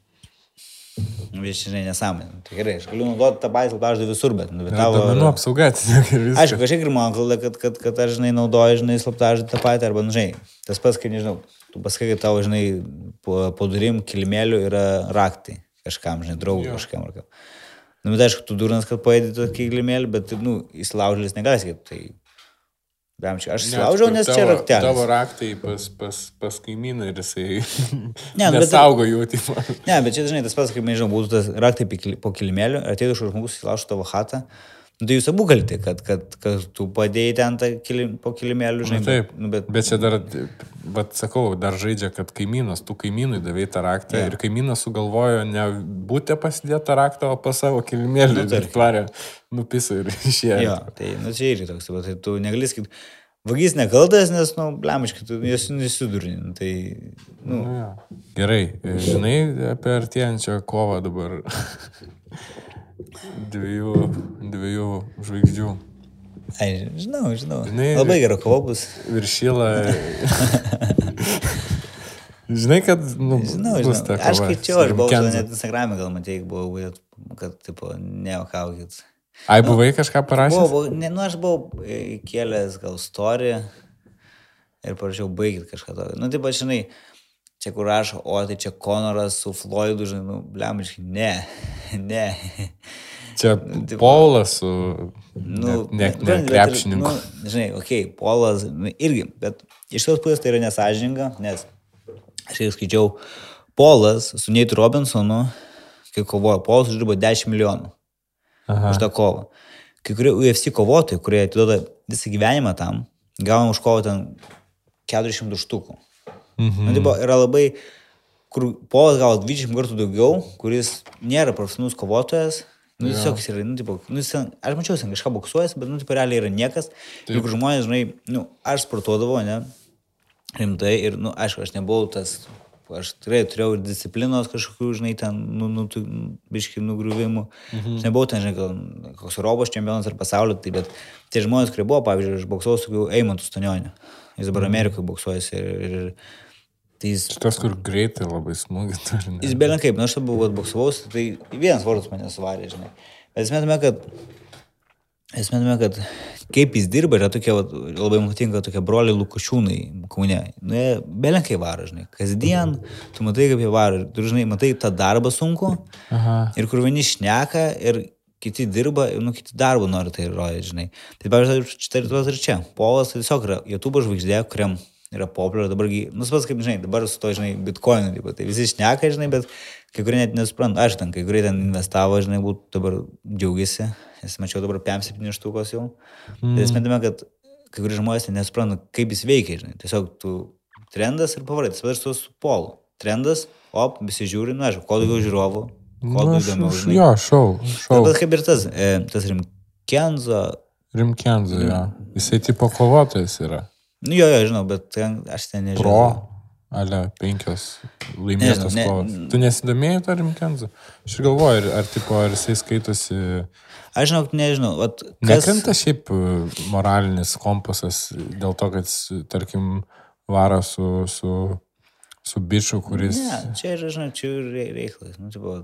vis, žinai, nesąmonė. Tai gerai, aš galiu naudoti tą patį slaptažodį visur, bet... bet ja, tavo... Duomenų apsaugat. Aišku, kažkiek ir man kalda, kad, kad, kad aš, žinai, naudoju, žinai, slaptažodį tą patį, arba, nu, žinai, tas pats, kai, nežinau, tu pasakai, kad tavo, žinai, po, po durim kilimėlių yra raktai kažkam, žinai, draugų kažkam, ar ką. Nu, bet aišku, tu durnas, kad paėdė tokį kilimėlį, bet, nu, įsilaužėlis negali sakyti, tai... Bemčiai, aš slaužiau, nes čia raktelis. Tavo raktai pas, pas, pas kaimyną ir jisai ne, nesaugo jų. Tipo. Ne, bet čia, žinai, tas pats, kaip, nežinau, būtų tas raktai po kilimėliu, ateitų žmogus įsilaužtų tavo chatą, Nu, tai jūs abu kalti, kad, kad, kad tu padėjai ten tą kilim, po kilimėlių, žinai. Nu, taip, nu, bet, bet čia dar, bet sakau, dar žaidžia, kad kaimynas, tu kaimynui davėjai tą raktą ja. Ir kaimynas sugalvojo ne būti pasidėti tą raktą, o pas savo kilimėlį nu, ir tvarė, nupisą ir išėjo. Jo, tai, nu, čia irgi toks, tai tu negali sakyti, vagys nekaltas, nes, nu, blemiškai, tu jas nesudurini, tai, nu. nu ja. Gerai, žinai apie artėjančią kovą dabar. Dviejų, dviejų žvaigždžių. Ai, žinau, žinau. Žinai, labai gera kova bus. Viršyla. Žinai, kad, nu, žinau, bus žinau. ta kova. Aš skaičiau, aš buvau net Instagram'e, gal matėjai, buvau, kad, tipo, neokaukit. Ai, buvai nu, kažką parašęs? Buvau, ne, nu, aš buvau kėlęs gal story ir parašiau baigit kažką to. Nu, taip, žinai, čia kur rašo, o tai čia Conoras su Floydu, žinai, nu, blemiškai, ne, ne. Čia nu, Paulas su nu, ne, ne, ne krepšininku. Nu, žinai, okei, okay, Paulas, nu, irgi, bet iš tos pusės tai yra nesažininga, nes aš jau skaičiau, Paulas su Nate Robinsonu, kai kovojo, Paulas uždirbo dešimt milijonų Aha. Už tą kovą. Kai kurie U F C kovotojai, kurie atiduoda visą gyvenimą tam, gauna už kovą ten keturiasdešimt du štukų. Mhm. Nu, tai buvo, yra labai, kur Paulas gavo dvidešimt kartų daugiau, kuris nėra profesionalus kovotojas, nu, tiesiog jis yra, nu, tipo, nu, jis, aš mačiau, jis kažką boksuojas, bet, nu, tipo, realiai yra niekas, ir kur žmonės, žinai, nu, aš sportuodavau, ne, rimtai, ir, nu, aišku, aš nebuvau tas, aš tikrai turėjau ir disciplinos kažkokių, žinai, ten, nu, nu, tu, biškai nugriuvimų, mhm. Aš nebuvau ten, žinai, gal, koks Europos čempionas ar pasaulio, tai, bet tie žmonės, kurie buvo, pavyzdžiui, aš boksavau su Eimantu Stanioniu, jis dabar mhm. Amerikoje boksuojasi ir, ir tai jis... Tas, kur greitai labai smūgį turi. Jis belen kaip, nu aš buvau atboksavaus, tai vienas vardas mane suvarė, žinai. Bet esmė tame, kad, esmė tame, kad kaip jis dirba, yra tokie, labai man patinka tokie broliai Lukašiūnai Kaune. Nu, jie belen kaip varo, žinai. Kasdien tu matai, kaip jie varo. Tu, žinai, matai tą darbą sunku. Aha. Ir kur vieni šneka ir kiti dirba, nu, kiti darbą nori tai rodyti, žinai. Tai, pavyzdžiui, čia ir čia. Paulas tai tiesiog yra YouTube žvaigždė, kuriam yra populiar, dabargi, nu, supras, kaip, žinai, dabar su to, žinai, bitcoinu, taip, tai visi šneka, žinai, bet kai kurie net nesupranta, aš ten, kai kurie ten investavo, žinai, būt dabar džiaugiasi, nes mačiau dabar penkiasdešimt septyni štukos jau, mm. tai esmėtume, kad kai kurie žmonės nesupranta, kaip jis veikia, žinai, tiesiog tu trendas ir pavarai, tas padaras su polu, trendas, op, visi žiūri, nu, aišku, kuo daugiau žiūrovų, kuo daugiau įdomiau, žinai. Jo, šau, šau. Bet kaip ir tas, e, tas Rimkenzo. Rimkenzo, jo, jisai tipo kovotojas yra. Nu, jo, jo, žinau, bet ten, aš ten nežinau. Pro, ale, penkios laimėtos kovos. Ne, tu nesidomėjai to Rimkenzo? Aš galvoju, ar, ar, tipo, ar jisai skaitosi... Aš žinau, nežinau. Vat, kas... Nekrenta šiaip moralinis kompasas dėl to, kad, tarkim, varo su, su, su biču, kuris... Ne, čia yra, žinau, čia yra reiklas. Nu, tipo...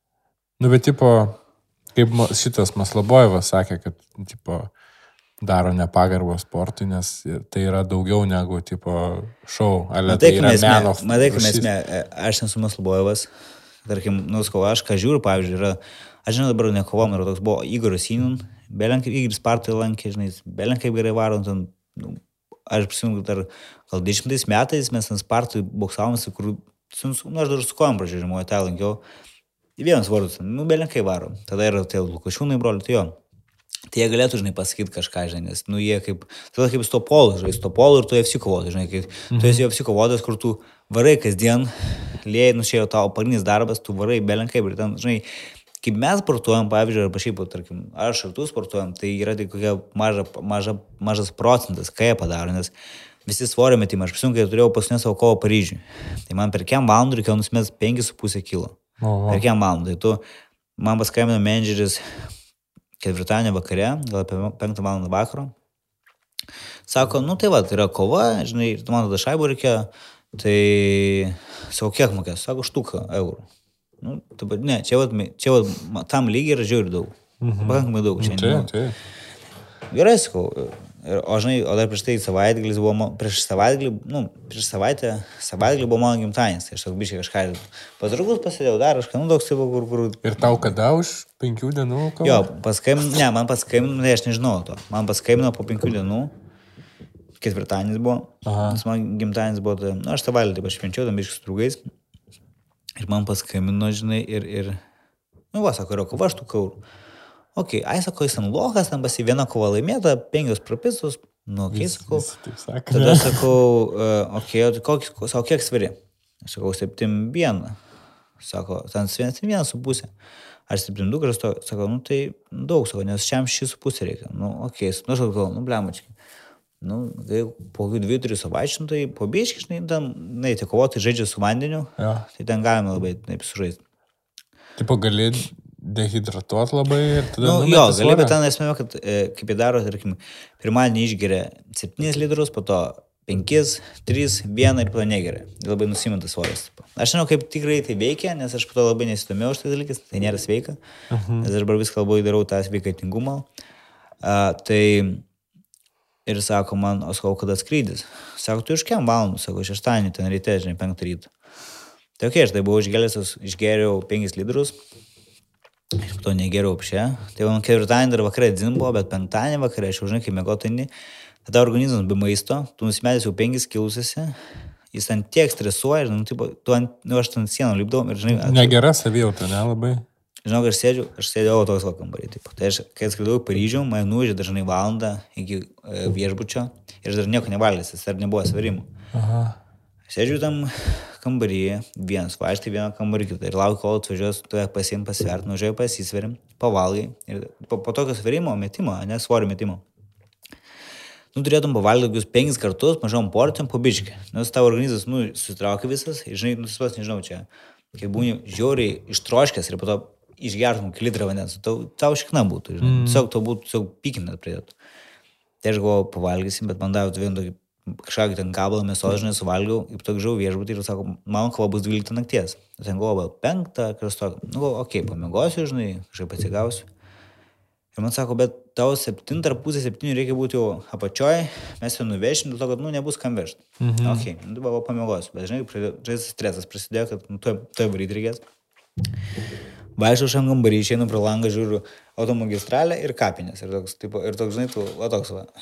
nu, bet, tipo, kaip šitas Maslobojevas sakė, kad, tipo... daro nepagarbą sportui, nes tai yra daugiau negu, tipo, šou. Ale, tai yra meno. Matai, kaip esmė, aš nesu Maslobojevas, tarkim, nuskau, aš ką žiūriu, pavyzdžiui, yra, aš žinau, dabar nekovom, yra toks buvo Igoras Sinun, belen kaip Igoris Spartoje lankė, žinai, belen kaip gerai varo, ten, nu, aš prisimenu, dar gal dešimtais metais mes ant Spartoje boksavomės, kur, nu, aš dar su kojom pražiūrėjau, žinoma, tai lankiau, vienas vardas, nu, belen kaip varo, tada yra tie Lukašiūnai broliai, tai jo. Tai jie galėtų, žinai, pasakyti kažką, žinai, nes, nu, jie kaip, tada kaip su to polu, žinai, su to polu ir tu F C kovotas, žinai, kaip, mhm. tu esi F C kovotas, kur tu varai kasdien, liejai, nu, čia jau tavo pagrindinis darbas, tu varai belenkai, ir ten, žinai, kaip mes sportuojam, pavyzdžiui, arba šiaip, tarkim, aš ir tu sportuojam, tai yra tai kokia maža, maža, mažas procentas, ką jie padaro, nes visi svorio metimai, aš prisimenu, kai turėjau paskutinę savo kovą Paryžiui, tai man per kiam valandų reikėjo nusimesti penkis su pusė kilo, Oho. Per kiam valandų, tai tu, man paskambino menedžeris ketvirtadienio vakare, gal apie penktą valandą vakaro. Sako, nu tai va, tai yra kova, žinai, tu man tada šaibų reikėjo, tai sako, kiek mokės? Sako, štuką eurų. Nu, taip, ne, čia va, čia va, tam lygiai yra žiūri daug. Mhm. Pakankamai daug čia. Tai, tai. Gerai, sakau. O žinai, o dar prieš tai savaitgalis buvo, prieš savaitgalį, nu, prieš savaitę, savaitgalį buvo mano gimtadienis. Tai aš toks biškai kažką pas draugus pasidėjau dar, aš ką, nu, toks buvo, kur, kur... Ir tau kada už penkių dienų? Kol... Jo, paskambino, ne, man paskambino, tai aš nežinau to. Man paskambino po penkių dienų, ketvirtadienis buvo, Aha. nes man gimtadienis buvo, tai, nu, aš savaitgalį, taip, aš švenčiau tam biškai su draugais. Ir man paskambino, žinai, ir, ir, nu, va, sako, yra kova, aš tų kaurų. okei, okay, ai, sako, jis ant lokas, ten pasi viena kova laimėta, penkios propistus, nu, okei, okay, sakau. Vis, vis Tada sakau, uh, okei, okay, kokis, sako, kiek sveri? Aš sakau, septim vieną. Sako, ten septim vieną su pusė. Aš septim du gražu, sakau, nu tai daug, sako, nes šiam šį su pusė reikia. Nu, okei, okay, nu, aš sakau, nu, blemačkai. Nu, tai po dviejų, trijų savaičių, tai po biškai, žinai, ten, na, tai kovoti žaidžia su vandeniu, ja. Tai ten galime labai, taip, sužaisti. Tipo, gali dehidratuoti labai ir tada... Nu, jo, gali, bet ten esmė, kad e, kaip jie daro, tarkim, pirmadienį išgeria septynis litrus, po to penkis, tris, vieną ir po to negeria. Labai nusimintas svoris. Aš žinau, kaip tikrai tai veikia, nes aš po to labai nesidomėjau už tai dalykis, tai nėra sveika, uh-huh. Nes aš dabar viską labai darau tą sveikatingumą. Uh, tai ir sako man, o sakau, kada skrydis? Sako, tu iš kiek valandų? Sako, šeštadienį, ten ryte, žinai, penktą rytą. Tai okei, okay, aš tai buvau išgelęs, išgeriau penkis litrus. Ir po to negeriau apšė. Tai man ketvirtadienį dar vakarė dzin buvo, bet penktadienį vakarė, aš jau žinai, kai mėgotinį, tada organizmas be maisto, tu nusimetęs jau penkis kilusiasi, jis ten tiek stresuoja, ir, nu, tipo, tu ant, nu, aš ten sieną lipdau ir, žinai... Aš, negera savijauta, ne, labai? Žinau, aš sėdžiu, aš sėdėjau toks va kambarį, tipo. Tai aš, kai atskridau į Paryžių, mane nuvežė dažnai valandą iki e, viešbučio ir aš dar nieko nevalgęs, jis dar nebuvo sverimų. Aha. Sėdžiu tam kambaryje, vienas, vaikštai vieną kambarį kitą ir laukiu, kol atvažiuos, tu ją pasiim pasivert, nuvažiuoju pasisverim, pavalgai ir po, po tokio sverimo metimo, ne svorio metimo. Nu, turėtum pavalgyti kokius penkis kartus, mažom porcijom po biškį, nes tavo organizmas, nu, susitraukia visas ir, žinai, nu, pas, nežinau, čia, kai būni žiauriai ištroškęs ir po to išgertum litrą vandens, tau, tau šikna būtų, žinai, mm. tiesiog tau būtų, tiesiog pykinat pridėtų. Tai aš galvoju, pavalgysim, bet man davė vien tokį kažkokį ten gabalą mėsos, žinai, suvalgiau, ir to grįžau viešbutį ir sako, mano kova bus dvyliktą nakties. Ten galvoju, penktą, kažkas tokio. Nu, okei, okay, pamiegosiu, žinai, kažkaip atsigausiu. Ir man sako, bet tau septintą ar pusę septynių reikia būti jau apačioj, mes jau nuvešim, dėl to, kad, nu, nebus kam vežti. Mhm. Okei, okay, nu, buvo pamiegosiu, bet, žinai, žinai, stresas prasidėjo, kad, nu, toj varyti reikės. Vaikščiau šiam kambarį, išeinu pro langą, žiūriu automagistralę ir kapinės. Ir toks, tipo, ir toks, žinai, tu, va toks, va.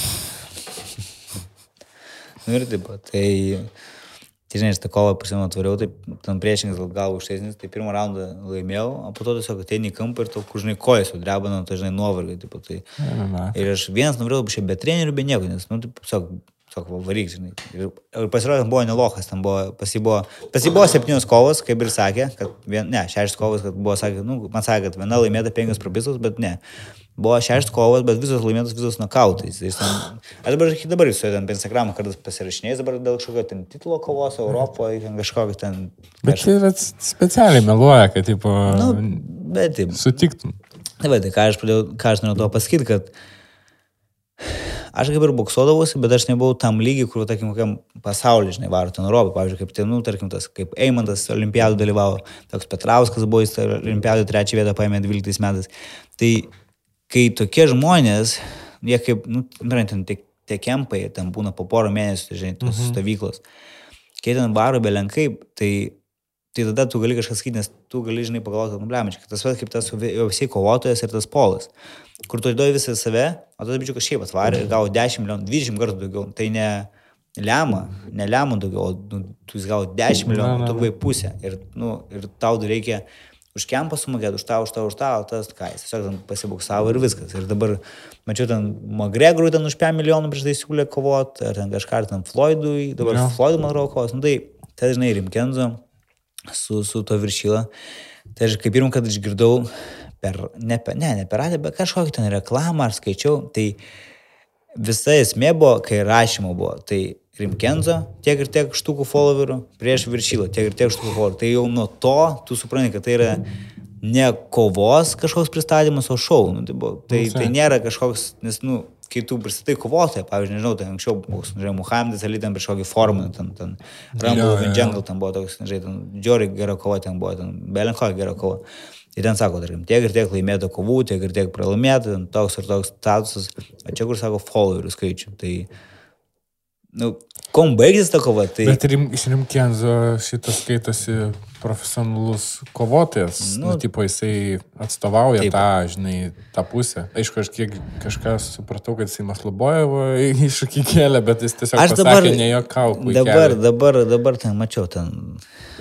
Nu ir taip, tai, tai žinai, šitą kovą prisimenu atvariau, tai ten priešingas gal užtesnis, tai pirmą raundą laimėjau, o po to tiesiog ateini į kampą ir tau, kur, žinai, kojas jau drebano, tai, žinai, nuovargai, taip, tai. Ir aš vienas nuvarėjau, šiaip be trenerių, be nieko, nes, nu, taip, tiesiog, tiesiog, varyk, žinai. Ir, ir pasirodė, buvo nelokas, ten buvo, pasibuvo, pasibuvo septynios kovos, kaip ir sakė, kad, vien, ne, šeštas kovos, kad buvo, sakė, nu, man sakė, kad viena laimėta penkios propistos, bet ne. Buvo šeštas kovas, bet visos laimėtos visos nokautais. Aš dabar, dabar su juo ten Instagramą kartais pasirašinėjęs, dabar dėl kažkokio ten titulo kovos Europoje, kažkokio ten... Bet tai yra specialiai meluoja, kad, tipo, nu, bet, taip, sutiktum. Tai va, tai ką aš pradėjau, ką aš norėjau to pasakyti, kad aš kaip ir boksuodavausi, bet aš nebuvau tam lygiai, kur, tarkim, kokiam pasaulyje, žinai, varo ten Europą, pavyzdžiui, kaip ten, nu, tarkim, tas, kaip Eimantas olimpiadų dalyvavo, toks Petrauskas buvo, jis olimpiadų trečią vietą paėmė dvyliktais metais. Tai kai tokie žmonės, jie kaip, nu, ten tie, tie kempai, ten būna po porą mėnesių, žinai, tos mm-hmm. stovyklos, kai ten varo belenkai, tai, tai tada tu gali kažkas sakyti, nes tu gali, žinai, pagalvoti, nu, blemiškai, tas vėl kaip tas jau visi kovotojas ir tas polas, kur tu įduoji visą save, o tada bičiu kažkaip atvarė ir gavo dešimt milijonų, dvidešimt kartų daugiau, tai ne lemą, ne lemą daugiau, o nu, tu jis gavo dešimt milijonų, tu buvai pusę ir, nu, ir tau reikia už kempą sumokėti, už tą, už tą, už tą, tas, ką jis tiesiog ten pasibuksavo ir viskas. Ir dabar, mačiau, ten Magregorui ten už penkių milijonų prieš tai siūlė kovoti, ar ten kažką, ten Floydui, dabar ja. Floydui, man atrodo, kovos. Nu tai, tai žinai, Rimkenzo su, su to viršyla. Tai aš kaip pirmą, kad išgirdau per, ne, per, ne, ne per radiją, bet kažkokį ten reklamą ar skaičiau, tai visa esmė buvo, kai rašymo buvo, tai Rimkenzo, tiek ir tiek štukų followerių, prieš viršylą, tiek ir tiek štukų followerių. Tai jau nuo to tu supranti, kad tai yra ne kovos kažkoks pristatymas, o šou. Nu, tai, buvo, tai, tai nėra kažkoks, nes, nu, kai tu pristatai kovotoją, pavyzdžiui, nežinau, tai anksčiau, nežinau, Muhammedas Ali ten prieš kokį formą, ten, ten Rumble of Jungle, ten buvo toks, nežinau, ten Džiori gera kova, ten buvo, ten Belenko gera kova. Ir ten sako, tarkim, tiek ir tiek laimėta kovų, tiek ir tiek pralaimėta, ten toks ir toks statusas, o čia kur sako followerių skaičių. Tai, nu, kom baigtis ta kova, tai... Bet rim, iš Rimkenzo šitas skaitosi profesionalus kovotojas, nu, nu, tipo, jisai atstovauja taip. tą, žinai, tą pusę. Aišku, aš kiek kažką supratau, kad jisai Maslobojevo iššūkį kėlė, bet jis tiesiog aš pasakė, dabar, ne jo kaukų dabar, dabar, dabar ten mačiau, ten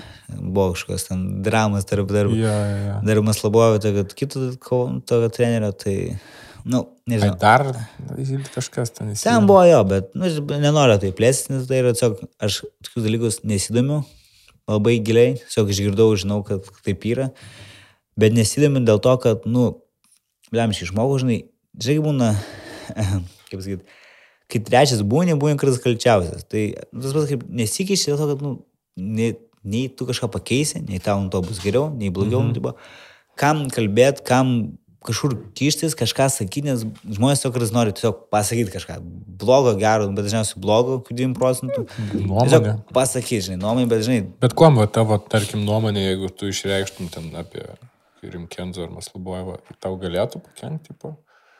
buvo kažkokios ten dramas tarp dar, Ja, ja, ja. dar Maslabovio, tai kad kito tokio trenerio, tai, nu, nežinau. Ai, dar kažkas ten įsivaizduoja. Ten buvo jo, bet, nu, nenoriu tai plėstis, nes tai yra tiesiog, aš tokius dalykus nesidomiu labai giliai, tiesiog išgirdau, žinau, kad taip yra, bet nesidomiu dėl to, kad, nu, blemšiai žmogus, žinai, žinai, būna, kaip sakyti, kai trečias būni, būni kartais kalčiausias. Tai tas pats kaip nesikeičia dėl to, kad, nu, nei, nei tu kažką pakeisi, nei tau to bus geriau, nei blogiau. Mm-hmm. Tipo, kam kalbėt, kam kažkur kištis, kažką sakyti, nes žmonės tiesiog kartais nori tiesiog pasakyti kažką. Blogo, gero, bet dažniausiai blogo, dvidešimt procentų. Nuomonė. Pasakyti, žinai, nuomonė, bet žinai. Bet kuom va tavo, tarkim, nuomonė, jeigu tu išreikštum ten apie Rimkenzą ar Maslabojevą, tau galėtų pakenkti, tipo?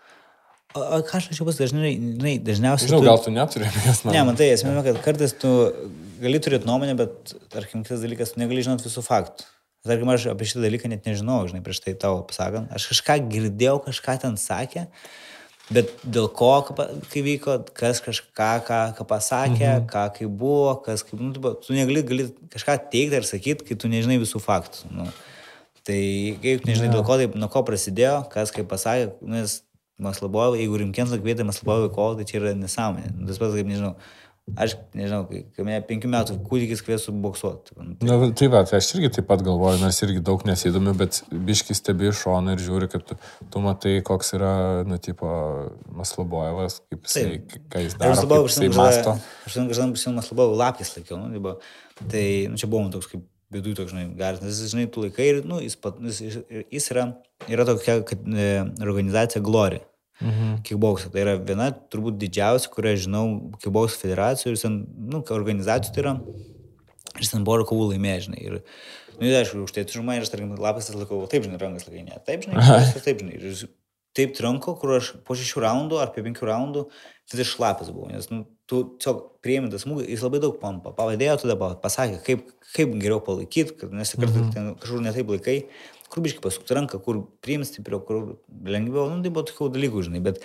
O, o ką aš tačiau pas dažnai, žinai, dažniausiai... Žinau, tu... gal tu neturi jas nuomonę. Ne, man tai esmė, kad kartais tu gali turėti nuomonę, bet, tarkim, kitas dalykas, tu negali žinoti visų faktų. Tarkim, aš apie šitą dalyką net nežinau, žinai, prieš tai tavo pasakant. Aš kažką girdėjau, kažką ten sakė, bet dėl ko, kai vyko, kas kažką, ką, ką pasakė, mhm. ką kaip buvo, kas kaip... Nu, tu negali gali kažką teikti ar sakyti, kai tu nežinai visų faktų. Nu. Tai, kai tu nežinai, dėl ko, tai, nuo ko prasidėjo, kas kaip pasakė, nes... Maslabojevą, jeigu Rimkenzą kvietė Maslabojevą į kovą, tai čia yra nesąmonė. Tas pats, kaip nežinau, aš nežinau, kai mane penkių metų kūdikis kviesų boksuoti. Tai... Na, tai va, tai aš irgi taip pat galvoju, nors irgi daug nesidomiu, bet biški stebi iš šono ir žiūri, kad tu, tu matai, koks yra, nu, tipo, Maslabojevas, kaip jisai, ką jis daro, kaip jisai masto. Aš žinau, kad aš Maslabojevą lapkis laikiau, nu, tipo, tai, nu, čia buvo toks kaip vidui toks, žinai, garas, nes jis, žinai, tu laikai ir, nu, jis, pat, jis, jis yra, yra tokia kad, e, organizacija Glory, mhm. kickboxo. Tai yra viena, turbūt didžiausia, kurią žinau, kickboxo federacijų ir, sen, nu, organizacijų tai yra, ir ten buvo kovų laimė, žinai, ir, nu, aišku, už tai tu žinai, ir aš, tarkim, lapas tas laikau, taip, žinai, rankas laikai, ne, taip, žinai, taip, žinai, ir taip tranko, kur aš po šešių raundų ar po penkių raundų, tai aš šlapas buvau, nes, nu, tu tiesiog priėmė tas smūgį, jis labai daug pampa, pavadėjo, tada pasakė, kaip, kaip geriau palaikyti, kad nes kartais mm-hmm. ten kažkur netaip laikai, kur biškai pasukti ranką, kur priims stipriau, kur lengviau, nu, tai buvo tokių dalykų, žinai, bet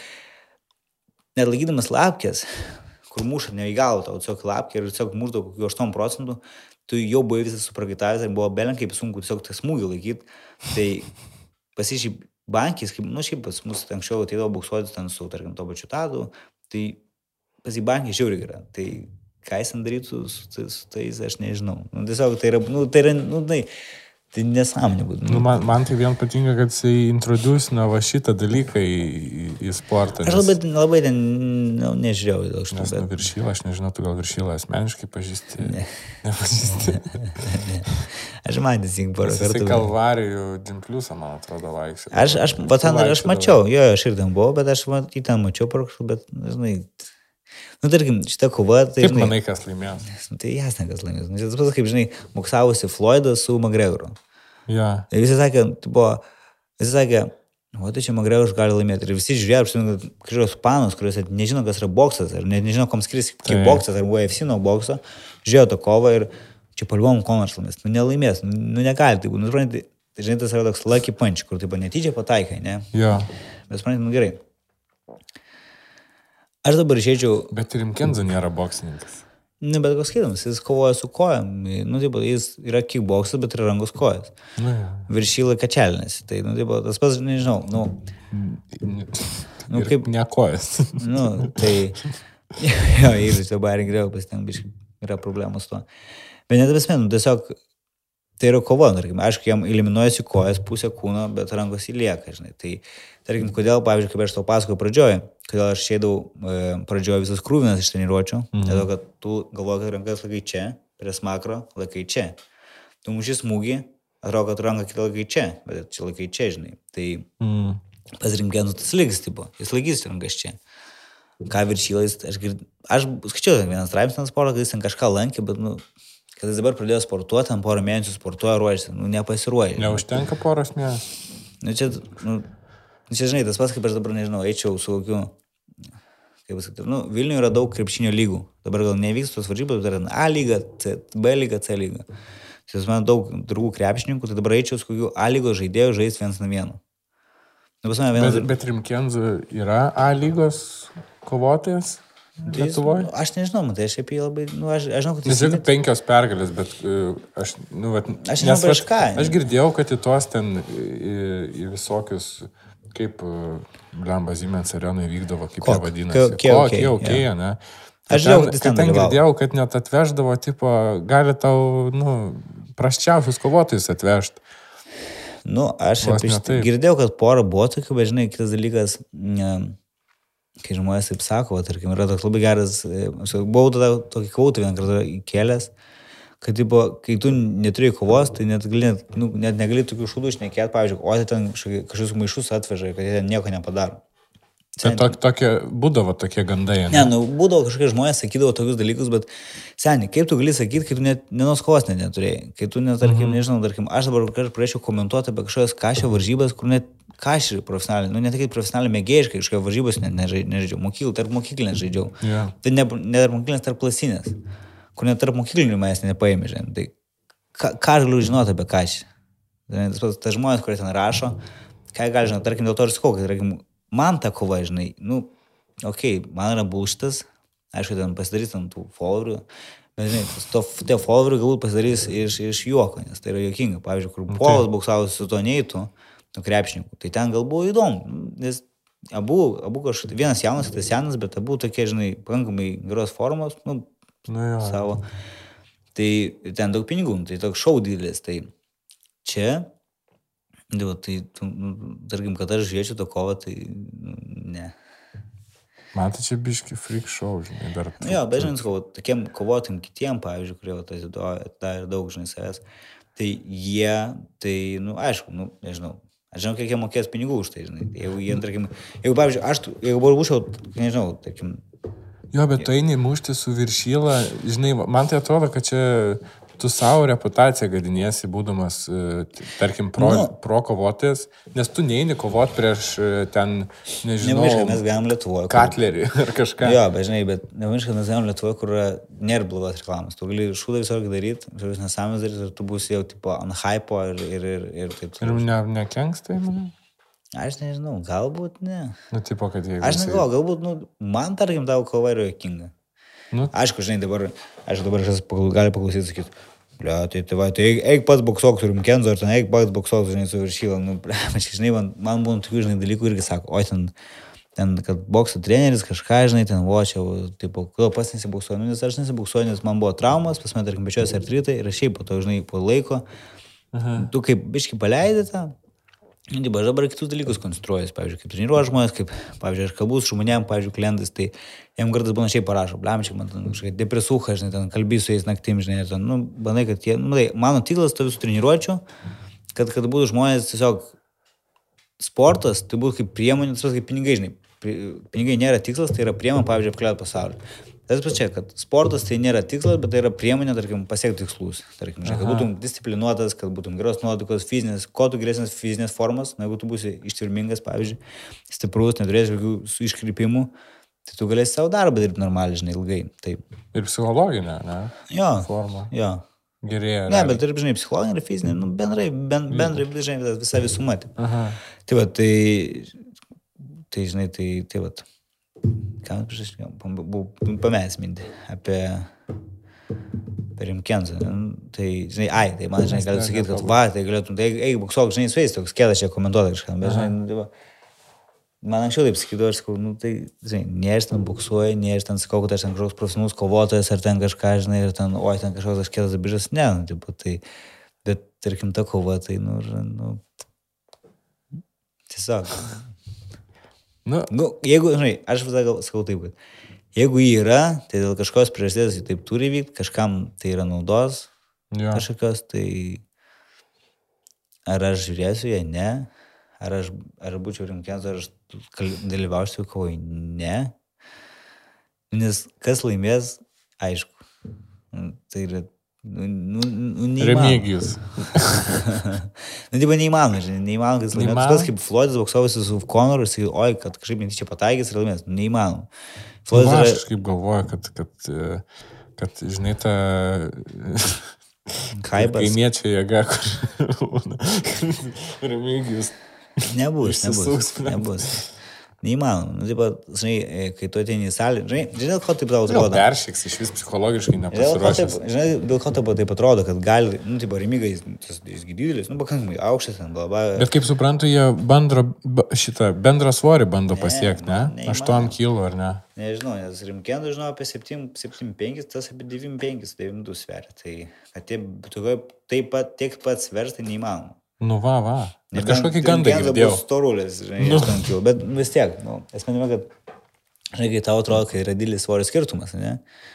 net laikydamas lapkės, kur muša ne į galvą tau, tiesiog lapkė ir tiesiog muždavo kokių aštuonių procentų, tu jau buvai visas suprakaitavęs ir buvo belenkai sunku tiesiog tą smūgį laikyti, tai pasišiai bankis, kaip, nu, šiaip pas mus anksčiau ateidavo buksuotis ten su, tarkim, to pačiu tadu, tai pasibankį žiauri yra. Tai ką jis ten darytų su, su, su tais, aš nežinau. Nu, tiesiog tai yra, nu, tai yra, nu, tai, tai nesąmonė būtų. Nu, man, man tai vien patinka, kad jisai introducino va šitą dalyką į, į, į sportą. Aš labai, labai ten nu, nežiūrėjau dėl šito. Nes bet... nu, Viršylą, aš nežinau, tu gal Viršylą asmeniškai pažįsti. Ne. Nepažįsti. ne. Aš matęs jį porą kartų. Jisai Kalvarijų Džimpliusą, man atrodo, vaikščiu. Aš, aš, va, ten, aš mačiau, jo, aš ir ten buvau, bet aš va, į ten mačiau porą kartų, bet, žinai, nu, tarkim, šitą kovą, tai, kaip žinai... Kaip manai, kas laimės? Tai jasne, kas laimės. Nu, tas pats, kaip, žinai, boksavosi Floydas su McGregoru. Ja. Ir visi sakė, tipo, visi sakė, o tai čia McGregor gali laimėti. Ir visi žiūrėjo, kad kažkokios panos, kurios nežino, kas yra boksas, ar ne, nežino, kom skiriasi kickboksas, ar U F C nuo bokso, žiūrėjo tą kovą ir čia palvom Konaras laimės. Nu, nelaimės, nu, nu negali. Tai, nu, suprantate, tai, žinai, tas yra toks lucky punch, kur, taip, netyčia pataikai, ne? Ja. Bet, suprantate, nu, gerai. Aš dabar išėčiau... Bet Rimkenzo nėra boksininkas. Ne, bet koks skaidamas, jis kovoja su kojam. Nu, taip, jis yra kickboksas, bet yra rankos kojas. Nu, ja. Viršylą kačelinės. Tai, nu, taip, tas pats, nežinau, nu... nu kaip... Ne kojas. Nu, tai... Jo, jeigu čia bairį grėjau, pasiteng, biškai yra problemos tuo. Bet net apasmenu, tiesiog... Tai yra kova, tarkim, aišku, jam eliminuojasi kojas pusę kūno, bet rankos įlieka, žinai. Tai, tarkim, kodėl, pavyzdžiui, kaip aš tau pasakoju pradžioje, kodėl aš šėdau e, pradžioje visas krūvinas iš treniruočių, mm. dėl to, kad tu galvoji, kad rankas laikai čia, prie smakro laikai čia. Tu muši smūgį, atrodo, kad ranką kitą laikai čia, bet čia laikai čia, žinai. Tai mm. pas Rimkenzo tas lygis, tipo, jis laikys rankas čia. Ką Viršylais, aš, aš skaičiau vieną straipsnį ant sporto, kad jis ten kažką lankė, bet, nu, kad jis dabar pradėjo sportuoti, ant porą mėnesių sportuoja, ruošiasi, nu, nepasiruoja. Neužtenka poros mėnesių. Nu, čia, nu, čia, žinai, tas pats, kaip aš dabar, nežinau, eičiau su kokiu, kaip pasakyti, nu, Vilniuje yra daug krepšinio lygų. Dabar gal nevyks tos varžybos, bet yra A lyga, C, B lyga, C lyga. Tai man daug draugų krepšininkų, tai dabar eičiau su kokiu A lygos žaidėjų žaisti vienas na vienu. Nu, vienas... Bet, bet Rimkenzo yra A lygos kovotojas? Lietuvoje? Nu, aš nežinau, man tai aš apie jį labai, nu, aš, aš žinau, kad Nes jeigu penkios pergalės, bet uh, aš, nu, vat, aš žinau prieš ką. Aš girdėjau, kad į tuos ten, į, į visokius, kaip, blemba, Siemens arenai vykdavo, kaip jie vadinasi. Kokį, okei, ne? Aš žinau, kad ten, ten girdėjau, kad net atveždavo, tipo, gali tau, nu, prasčiausius kovotojus atvežti. Nu, aš apie, girdėjau, kad pora buvo tokių, bet žinai, kitas dalykas, ne, kai žmonės taip sako, va, tarkim, yra toks labai geras, buvau tada tokį kautą vieną kartą įkėlęs, kad, tipo, kai tu neturėjai kovos, tai net, net, nu, net negali tokių šūdų šnekėti, pavyzdžiui, o tai ten kažkokius maišus atveža, kad jie ten nieko nepadaro. Bet to, tokie, būdavo tokie gandai, ne? Ne, nu, būdavo kažkokie žmonės sakydavo tokius dalykus, bet seniai, kaip tu gali sakyti, kai tu net vienos kovos net neturėjai, kai tu net, tarkim, mm-hmm. nežinau, tarkim, aš dabar kažkaip pradėčiau komentuoti apie kažkokias kašio varžybas, kur net kašį profesionaliai, nu, ne tik profesionaliai mėgėjiškai, kažkokios varžybos net nežaidžiau, mokyklų, tarp mokyklinės žaidžiau. Yeah. Tai ne, ne tarp mokyklinės, tarp klasinės, kur net tarp mokyklinių manęs nepaėmė, žinai. Tai ką, ką aš galiu žinoti apie kašį? Tas, tas žmonės, kurie ten rašo, ką gali žinoti, tarkim, dėl to ir sakau, kad, tarkim, man ta kova, žinai, nu, okei, okay, man yra bullshitas, aišku, ten pasidarys ant tų followerių, bet, žinai, to, tie followerių galbūt pasidarys iš, iš juoko, nes tai yra juokinga. Pavyzdžiui, kur Polas boksavosi su to neitų, nu, krepšininkų, tai ten gal buvo įdomu, nes abu, abu kažkaip, vienas jaunas, kitas senas, bet abu tokie, žinai, pakankamai geros formos, nu, nu jo. Savo. Tai ten daug pinigų, tai toks šou didelis, tai čia, tai, tai nu, tarkim, kad aš žiūrėčiau to kovą, tai nu, ne. Man tai čia biški freak show, žinai, dar... Nu, jo, bet žinai, tokiem kovotim kitiem, pavyzdžiui, kurie tai dar daug, žinai, savęs, tai jie, tai, nu, aišku, nu, nežinau, aš žinau, kiek jie mokės pinigų už tai, žinai, jeigu jie, tarkim, jeigu, pavyzdžiui, aš, jeigu būčiau, nežinau, tarkim... Jo, bet tu eini mušti su Viršyla, žinai, man tai atrodo, kad čia... Tu savo reputaciją gadiniesi, būdamas, tarkim, pro, nu, pro kovotojas, nes tu neini kovot prieš ten, nežinau, nepamiršk, mes galim Lietuvoje. Katlerį ar kažką. Jo, bet žinai, bet nepamiršk, kad mes galim Lietuvoje, kur nėra blogos reklamos. Tu gali šūdą visą orgį daryti, visą nesąmės daryti, ir tu būsi jau, tipo, ant hypo ir, ir, ir, ir taip. Ir ne, nekenks tai, manai? Aš nežinau, galbūt ne. Nu, tipo, kad jeigu... Aš negalvoju, galbūt, nu, man, tarkim, tavo kova yra juokinga. Nu, aišku, žinai, dabar, aišku, dabar aš gali paklausyti, sakyti, ble, tai, tai, va, tai eik, eik pats boksok su Rimkenzo, ar ten eik pats boksok, žinai, su Viršyla, nu, ble, žinai, man, man būna tokių, žinai, dalykų irgi sako, oi, ten, ten, kad bokso treneris kažką, žinai, ten, vo, čia, tipo, kodėl pas nesiboksuoju, nu, nes aš nesiboksuoju, nes man buvo traumas, pas man, tarkim, pečios artritai, ir šiaip po to, žinai, po laiko, aha. Tu kaip biški paleidai tą, nu, aš dabar kitus dalykus konstruojas, pavyzdžiui, kaip treniruoju žmonės, kaip, pavyzdžiui, aš kalbu su žmonėm, pavyzdžiui, klientais, tai jiem kartais būna šiaip parašo, blemčiai, man ten kažkaip depresuha, žinai, ten kalbį su jais naktim, žinai, ir ten, nu, bandai, kad jie, nu, tai mano tiklas to visų treniruočių, kad, kad būtų žmonės tiesiog sportas, tai būtų kaip priemonė, tas kaip pinigai, žinai, pinigai nėra tikslas, tai yra priemonė, pavyzdžiui, apkeliauti pasaulį. Tas pačia, kad sportas tai nėra tikslas, bet tai yra priemonė, tarkim, pasiekti tikslus. Tarkim, žinai, kad būtum disciplinuotas, kad būtum geros nuotaikos, fizinės, kuo tu geresnės fizinės formos, na, jeigu tu būsi ištvirmingas, pavyzdžiui, stiprus, neturėsi jokių iškrypimų, tai tu galėsi savo darbą dirbti normaliai, žinai, ilgai. Taip. Ir psichologinė, ne? Jo. Forma. Jo. Gerėja. Ne, bet ir, žinai, psichologinė ir fizinė, nu, bendrai, ben, bendrai, žinai, visą visumą. Tai va, tai, tai, žinai, tai, tai va. Ką man prieš pamės mintį apie Rimkenzą. Tai, žinai, ai, tai man, žinai, galėtų sakyti, kad va, tai galėtum, tai eik, boksok, žinai, su jais toks kėdas čia komentuoti kažką, bet, žinai, tai va, man anksčiau taip sakydavo, aš sakau, nu, tai, žinai, ne aš ten boksuoju, ne aš ten sakau, kad aš ten kažkoks profesionalus kovotojas, ar ten kažką, žinai, ir ten, oi, ten kažkoks aš kėdas abižas, ne, nu, tipo, tai, bet, tarkim, ta kova, tai, nu, nu, tiesiog. Nu, nu, jeigu, žinai, aš visą gal sakau taip, kad jeigu jį yra, tai dėl kažkos priežasties jį taip turi vykti, kažkam tai yra naudos, ja. Kažkokios, tai ar aš žiūrėsiu ją, ne, ar aš ar būčiau Rimkenzo, ar aš dalyvausiu kovai, ne, nes kas laimės, aišku, tai yra Nu, nu, nu, Remigijus. Nu, tipo, neįmanoma, žinai, neįmanoma, kad jis laimėtų. Tas kaip Floydas boksavosi su Conoru ir sakai, oi, kad kažkaip netyčia pataikys ir laimės. Neįmanoma. Floydas yra... Aš kažkaip galvoju, kad, kad, kad žinai, ta... Kaibas. Kaimiečia jėga, kur... Remigijus. Nebus, nebus, nebus. Neįmanoma. Nu, taip, žinai, kai tu ateini į salę, žinai, žinai, ko taip tau atrodo. Gal peršiks, iš vis psichologiškai nepasiruošęs. Žinai, dėl ko taip, taip atrodo, kad gali, nu, taip, Remiga, jis didelis, nu, pakankamai aukštas, bla, bla. Bet kaip suprantu, jie bendro, šitą bendrą svorį bando pasiekti, ne? ne? aštuoni kilų, ar ne? Nežinau, nes Rimkendo, žinau, apie septyni penki, tas apie devyni penki, devyni du sveria. Tai, kad tie, taip pat, tiek pat svers, tai neįmanoma. Nu, va, va. Bet kažkokį gandą girdėjau. Storulės, žinai, nu. kilų, bet vis tiek, nu, esmė, kad, žinai, kai tau atrodo, kai yra didelis svorio skirtumas, ne?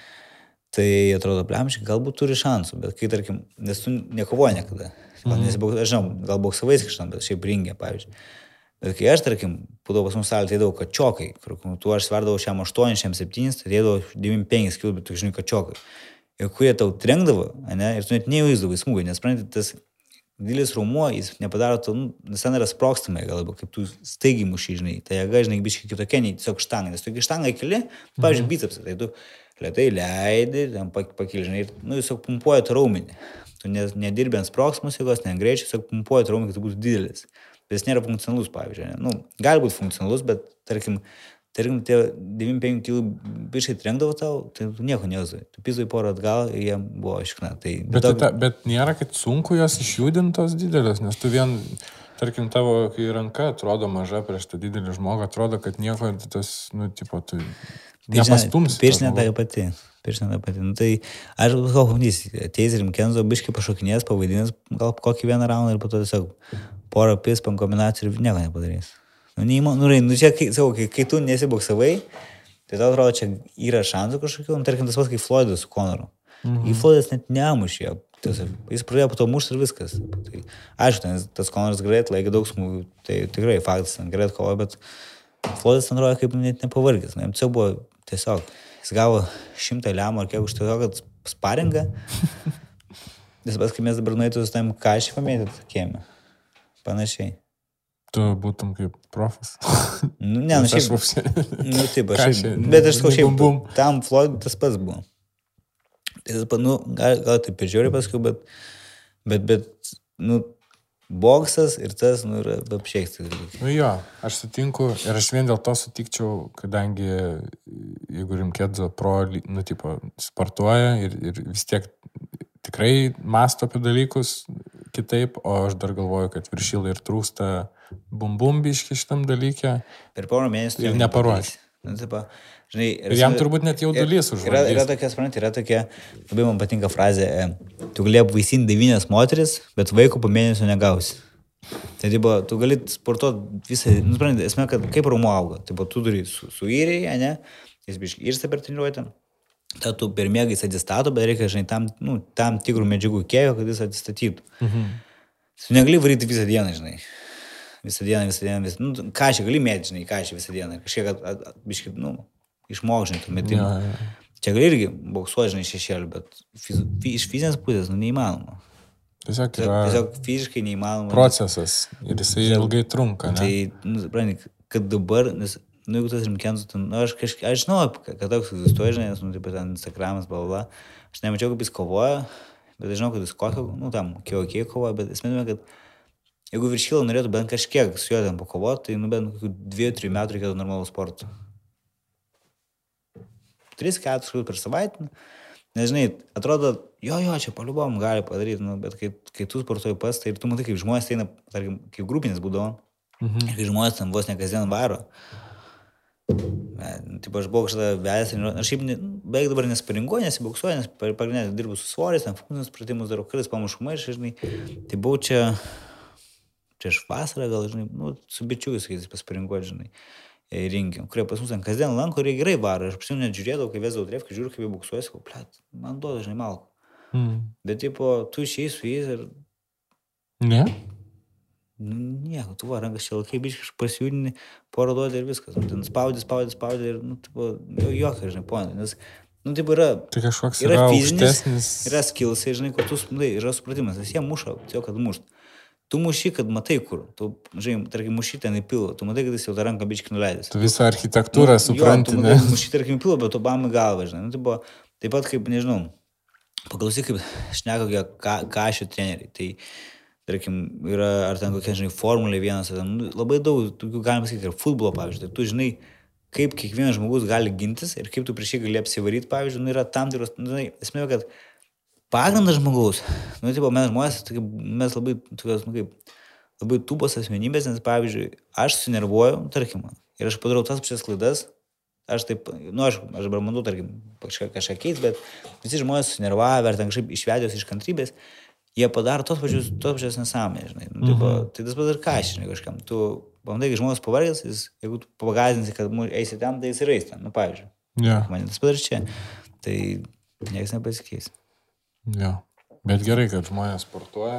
Tai atrodo, plemšiai, galbūt turi šansų, bet kai, tarkim, nes tu nekovoji niekada. Gal, mm. nesibok, aš žinau, gal boksavais kažkam, bet šiaip ringė, pavyzdžiui. Bet kai aš, tarkim, būdavo pas mus salė, tai daug kačiokai, kur tu aš sverdavau šiam aštuoni, šiam septyni, tai dėdavo devyni penki kilų, bet tu žinai kačiokai. Ir kurie tau trenkdavo, ne, ir tu net neįvaizdavai smūgį, nes, pranti, tas didelis raumuo, jis nepadaro to, nu, nes ten yra sprokstamai, galbūt, kaip tu staigiai muši, žinai, tai jėga, žinai, biškai kitokia, nei tiesiog štanga, nes tu iki štangą keli, pavyzdžiui, mhm. bicepsą, tai tu lėtai leidi, ten pakili, žinai, ir, nu, tiesiog pumpuoja tą raumenį. Tu nedirbi ant sproksmus jėgos, ne ant greičio, tiesiog pumpuoja tą raumenį, kad tu būtų didelis. Bet jis nėra funkcionalus, pavyzdžiui. Ne? Nu, gali būti funkcionalus, bet, tarkim, tarkim tie devyni penki kilų biškai trenkdavo tau, tai tu nieko neuzai. Tu pizai porą atgal ir jie buvo iškna. Tai, bet, daug... ta, bet nėra, kad sunku jos išjudintos didelės, nes tu vien, tarkim, tavo, kai ranka atrodo maža prieš tą didelį žmogą, atrodo, kad nieko tas, nu, tipo, tu nepastums. Piršinė tai pati. Piršinė tai pati. Nu, tai aš gal pamdys, ateis Rimkenzo, biškai pašokinės, pavaidinės, gal kokį vieną raundą ir po to tiesiog porą pispam kombinacijų ir nieko nepadarys. Nu, neįman, nu, nu čia, kai, sakau, kai, kai tu nesiboksavai, tai tau atrodo, čia yra šansų kažkokių, nu, tarkim, tas pats kaip Floydas su Conoru. Mhm. Į Floydas net nemušė, jis pradėjo po to mušti ir viskas. Tai, aišku, ten, tas Conoras greit, laikė daug smūgių, tai tikrai faktas, greit kovoja, bet Floydas atrodo kaip net nepavargęs. Nu, tiesiog buvo, tiesiog, jis gavo šimtą lemų ar kiek už tiesiog, kad sparingą, nes pas, kai mes dabar nueitų su tam kašį pamėtyti, tokiemi. Panašiai. Tu būtum kaip profas. Nu, ne, nu šiaip. Nu, taip, aš šiaip. Bet aš sakau, šiaip, bum, bum. Tam Floyd tas pats buvo. Tai tas pats, nu, gal, gal taip ir žiūrė paskui, bet, bet, bet, nu, boksas ir tas, nu, yra apšiekti. Nu jo, aš sutinku ir aš vien dėl to sutikčiau, kadangi jeigu Rimkedzo pro, nu, tipo, sportuoja ir, ir vis tiek tikrai masto apie dalykus kitaip, o aš dar galvoju, kad viršilai ir trūksta bumbumbiški šitam dalykė. Per porą mėnesių ir neparuoši. Nu, taip, žinai, ir jam turbūt net jaudulys užvaldys. Yra, yra tokia, supranti, yra tokia, labai man patinka frazė, tu gali apvaisinti devynias moteris, bet vaiko po mėnesio negausi. Tai, tipo, tu gali sportuoti visą, nu, supranti, esmė, kad kaip raumuo auga. Tipo, tu turi su, su įriai, ne, jis biškai irsta per treniruotę. Ta tu per miegą jis atsistato, bet reikia, žinai, tam, nu, tam tikrų medžiagų kiekio, kad jis atsistatytų. Mhm. Tu negali varyti visą dieną, žinai. Visą dieną, visą dieną, visą... Nu, ką čia gali mėti, žinai, ką čia visą dieną. Kažkiek, at, at, biškai, nu, išmok, žinai, tų metimų. Ja, ja. Čia gali irgi boksuoti, žinai, šešėlių, bet fiz, iš fizinės pusės, nu, neįmanoma. Tiesiog yra... Tiesiog fiziškai neįmanoma. Procesas ir jisai ilgai trunka, ne? Tai, nu, supranti, kad dabar, nes... Nu, jeigu tas Rimkenzo, nu, aš kažkaip, aš žinau, kad toks egzistuoja, žinai, nes, nu, taip pat Instagramas, bla, bla, aš nemačiau, kaip jis kovoja, bet aš žinau, kad jis kokio, nu, tam, kiek kovoja, bet esmė, kad jeigu virškilą norėtų bent kažkiek su juo ten pakovoti, tai, nu, bent kokių dviejų, trijų metų reikėtų normalų sportų. Tris, keturis kartus per savaitę, nes, žinai, atrodo, jo, jo, čia paliubom gali padaryti, nu, bet kai, kai tu sportuoji pas, tai ir tu matai, kaip žmonės eina, tarkim, kaip grupinis būdavo, mhm. ir kai žmonės ten vos ne kasdien varo. Taip, aš buvau kažkada vedęs, aš šiaip ne, beveik dabar nesparinguoju, nesiboksuoju, nes pagrindinė dirbu su svoris, ten funkcinius pratimus darau, kartais pamušumai, žinai, tai buvau čia prieš vasarą, gal, žinai, nu, su bičiukiais, kai jis pasparinguoju, žinai, rinkim, kurie pas mus ten kasdien lanko ir jie gerai varo, aš prisimenu net žiūrėdavau, kai vesdavau trefką, žiūriu, kaip jie boksuoja, sakau, plėt, man duoda, žinai, malko. Mm. Bet, tipo, tu išėjai su jais ir... Ne? Nu, nieko, tu va, rankas čia lakai, biškai pasijūdini, porą duodė ir viskas. Nu, ten spaudė, spaudė, spaudė ir, nu, tipo, jokia, žinai, ponė. Nes, nu, tipo, yra... Tai kažkoks yra, yra fizinis, aukštesnis... Yra skillsai, žinai, kur tu, nu, yra supratimas, nes jie muša, tiesiog, kad mušt. Tu muši, kad matai kur. Tu, žinai, tarkim, muši ten į pilą. Tu matai, kad jis jau tą ranką biškai nuleidęs. Tu visą architektūrą nu, supranti, jo, tu ne? Tu muši, tarkim, į pilą, bet tu bam į galvą, žinai. Nu, tipo, taip pat, kaip, nežinau, paklausyk, kaip šneka ką, ką šio treneriai. Tai tarkim, yra, ar ten kokia, žinai, formulė vienas, ar ten, nu, labai daug, tokių galima sakyti, ir futbolo, pavyzdžiui, tai tu žinai, kaip kiekvienas žmogus gali gintis ir kaip tu prieš jį gali apsivaryti, pavyzdžiui, nu, yra tam tikros, nu, žinai, esmė, kad pagrindas žmogaus, nu, tipo, mes žmonės, mes labai, tokios, nu, kaip, labai tūpos asmenybės, nes, pavyzdžiui, aš sunervuoju, tarkim, ir aš padarau tas pačias klaidas, aš taip, nu, aš, aš dabar manau, tarkim, kažką, kažką keis, bet visi žmonės sunervavę, ar ten kažkaip išvedžios iš kantrybės, jie padaro tos pačius, tos pačias nesąmonės, žinai. Nu, tipo, mm-hmm. Tai tas pat ir ką, žinai, kažkam. Tu, pamatai, kai žmogus pavargęs, jis, jeigu tu pagazinsi, kad eisi ten, tai jis ir eis ten, nu, pavyzdžiui. Yeah. Man tas pat ir čia. Tai niekas nepasikeis. Jo. Yeah. Bet gerai, kad žmonės sportuoja.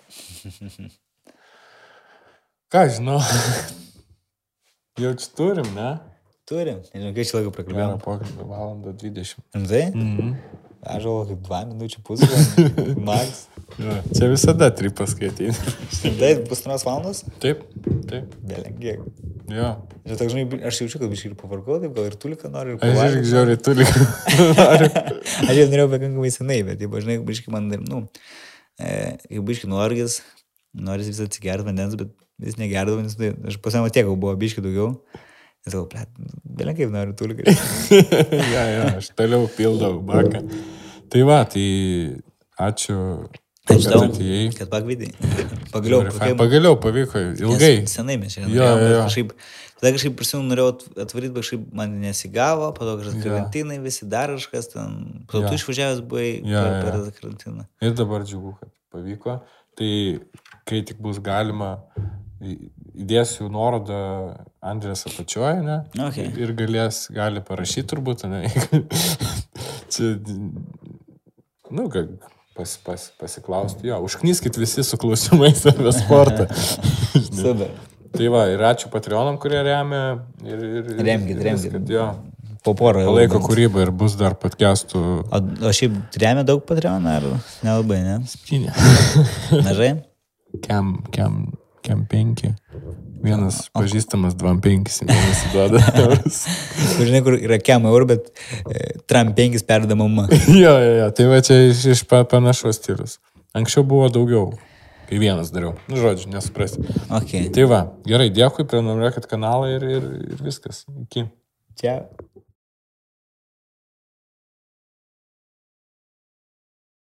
Ką, žinau. Jau čia turim, ne? Turim. Nežinau, kai čia laiko prakalbėjom. Vieną pokalbį, valandą dvidešimt. Rimtai? Mhm. Aš žinau, kaip dva minučių pusvalandį. Max. Ja, čia visada tripas, kai ateina. Rimtai, pusantros valandos? Taip, taip. Belengiek. Jo. Žinau, toks, žinai, aš jaučiu, kad biškai ir pavargau, taip, gal ir tuliką noriu. Ir aš irgi žiauriai tuliką noriu. Aš jau norėjau pakankamai senai, bet, jau, žinai, biškai man, nu, jau biškai nuorgis, noris vis atsigerti vandens, bet vis negerdavau, nes tai, aš pasiėmau tiek, buvo biškai daugiau. Nes gal, blėt, belenk kaip noriu tuliką. ja, ja, aš toliau pildau baką. Tai va, tai ačiū, kad atėjai. Kad pakvietei. Pagaliau. Kokie... Pagaliau pavyko, ilgai. Nes senai mes šiandien jo, norėjom, jo. Kažkaip, tada kažkaip prisimenu, norėjau atvaryti, bet kažkaip man nesigavo, po to kažkas karantinai, visi dar kažkas ten, po to ja. Tu išvažiavęs buvai ja, per, per ja. karantiną. Ir dabar džiugu, kad pavyko. Tai kai tik bus galima, įdėsiu nuorodą Andrės apačioje, ne? Okay. Ir galės, gali parašyti turbūt, ne? Čia, nu, pas, pas, pasiklausti, jo, užknyskit visi su klausimais apie sportą. Super. Tai va, ir ačiū Patreonam, kurie remia. Ir, ir, remkit, remkit. Jo. Po porą. Palaiko kūrybą ir bus dar podcastų. O, o šiaip remia daug Patreoną, ar nelabai, ne? Spinė. Mažai? Kem, kem, kem penki. Vienas o, pažįstamas dvam penkis, nesiduoda eurus. Žinai, kur yra kem eurų, bet e, tram penkis perda mama. jo, jo, jo, tai va čia iš, iš panašos stilius. Anksčiau buvo daugiau, kai vienas dariau. Nu, žodžiu, nesuprasti. Okay. Tai va, gerai, dėkui, prenumeruokit kanalą ir, ir, ir viskas. Iki. Čia.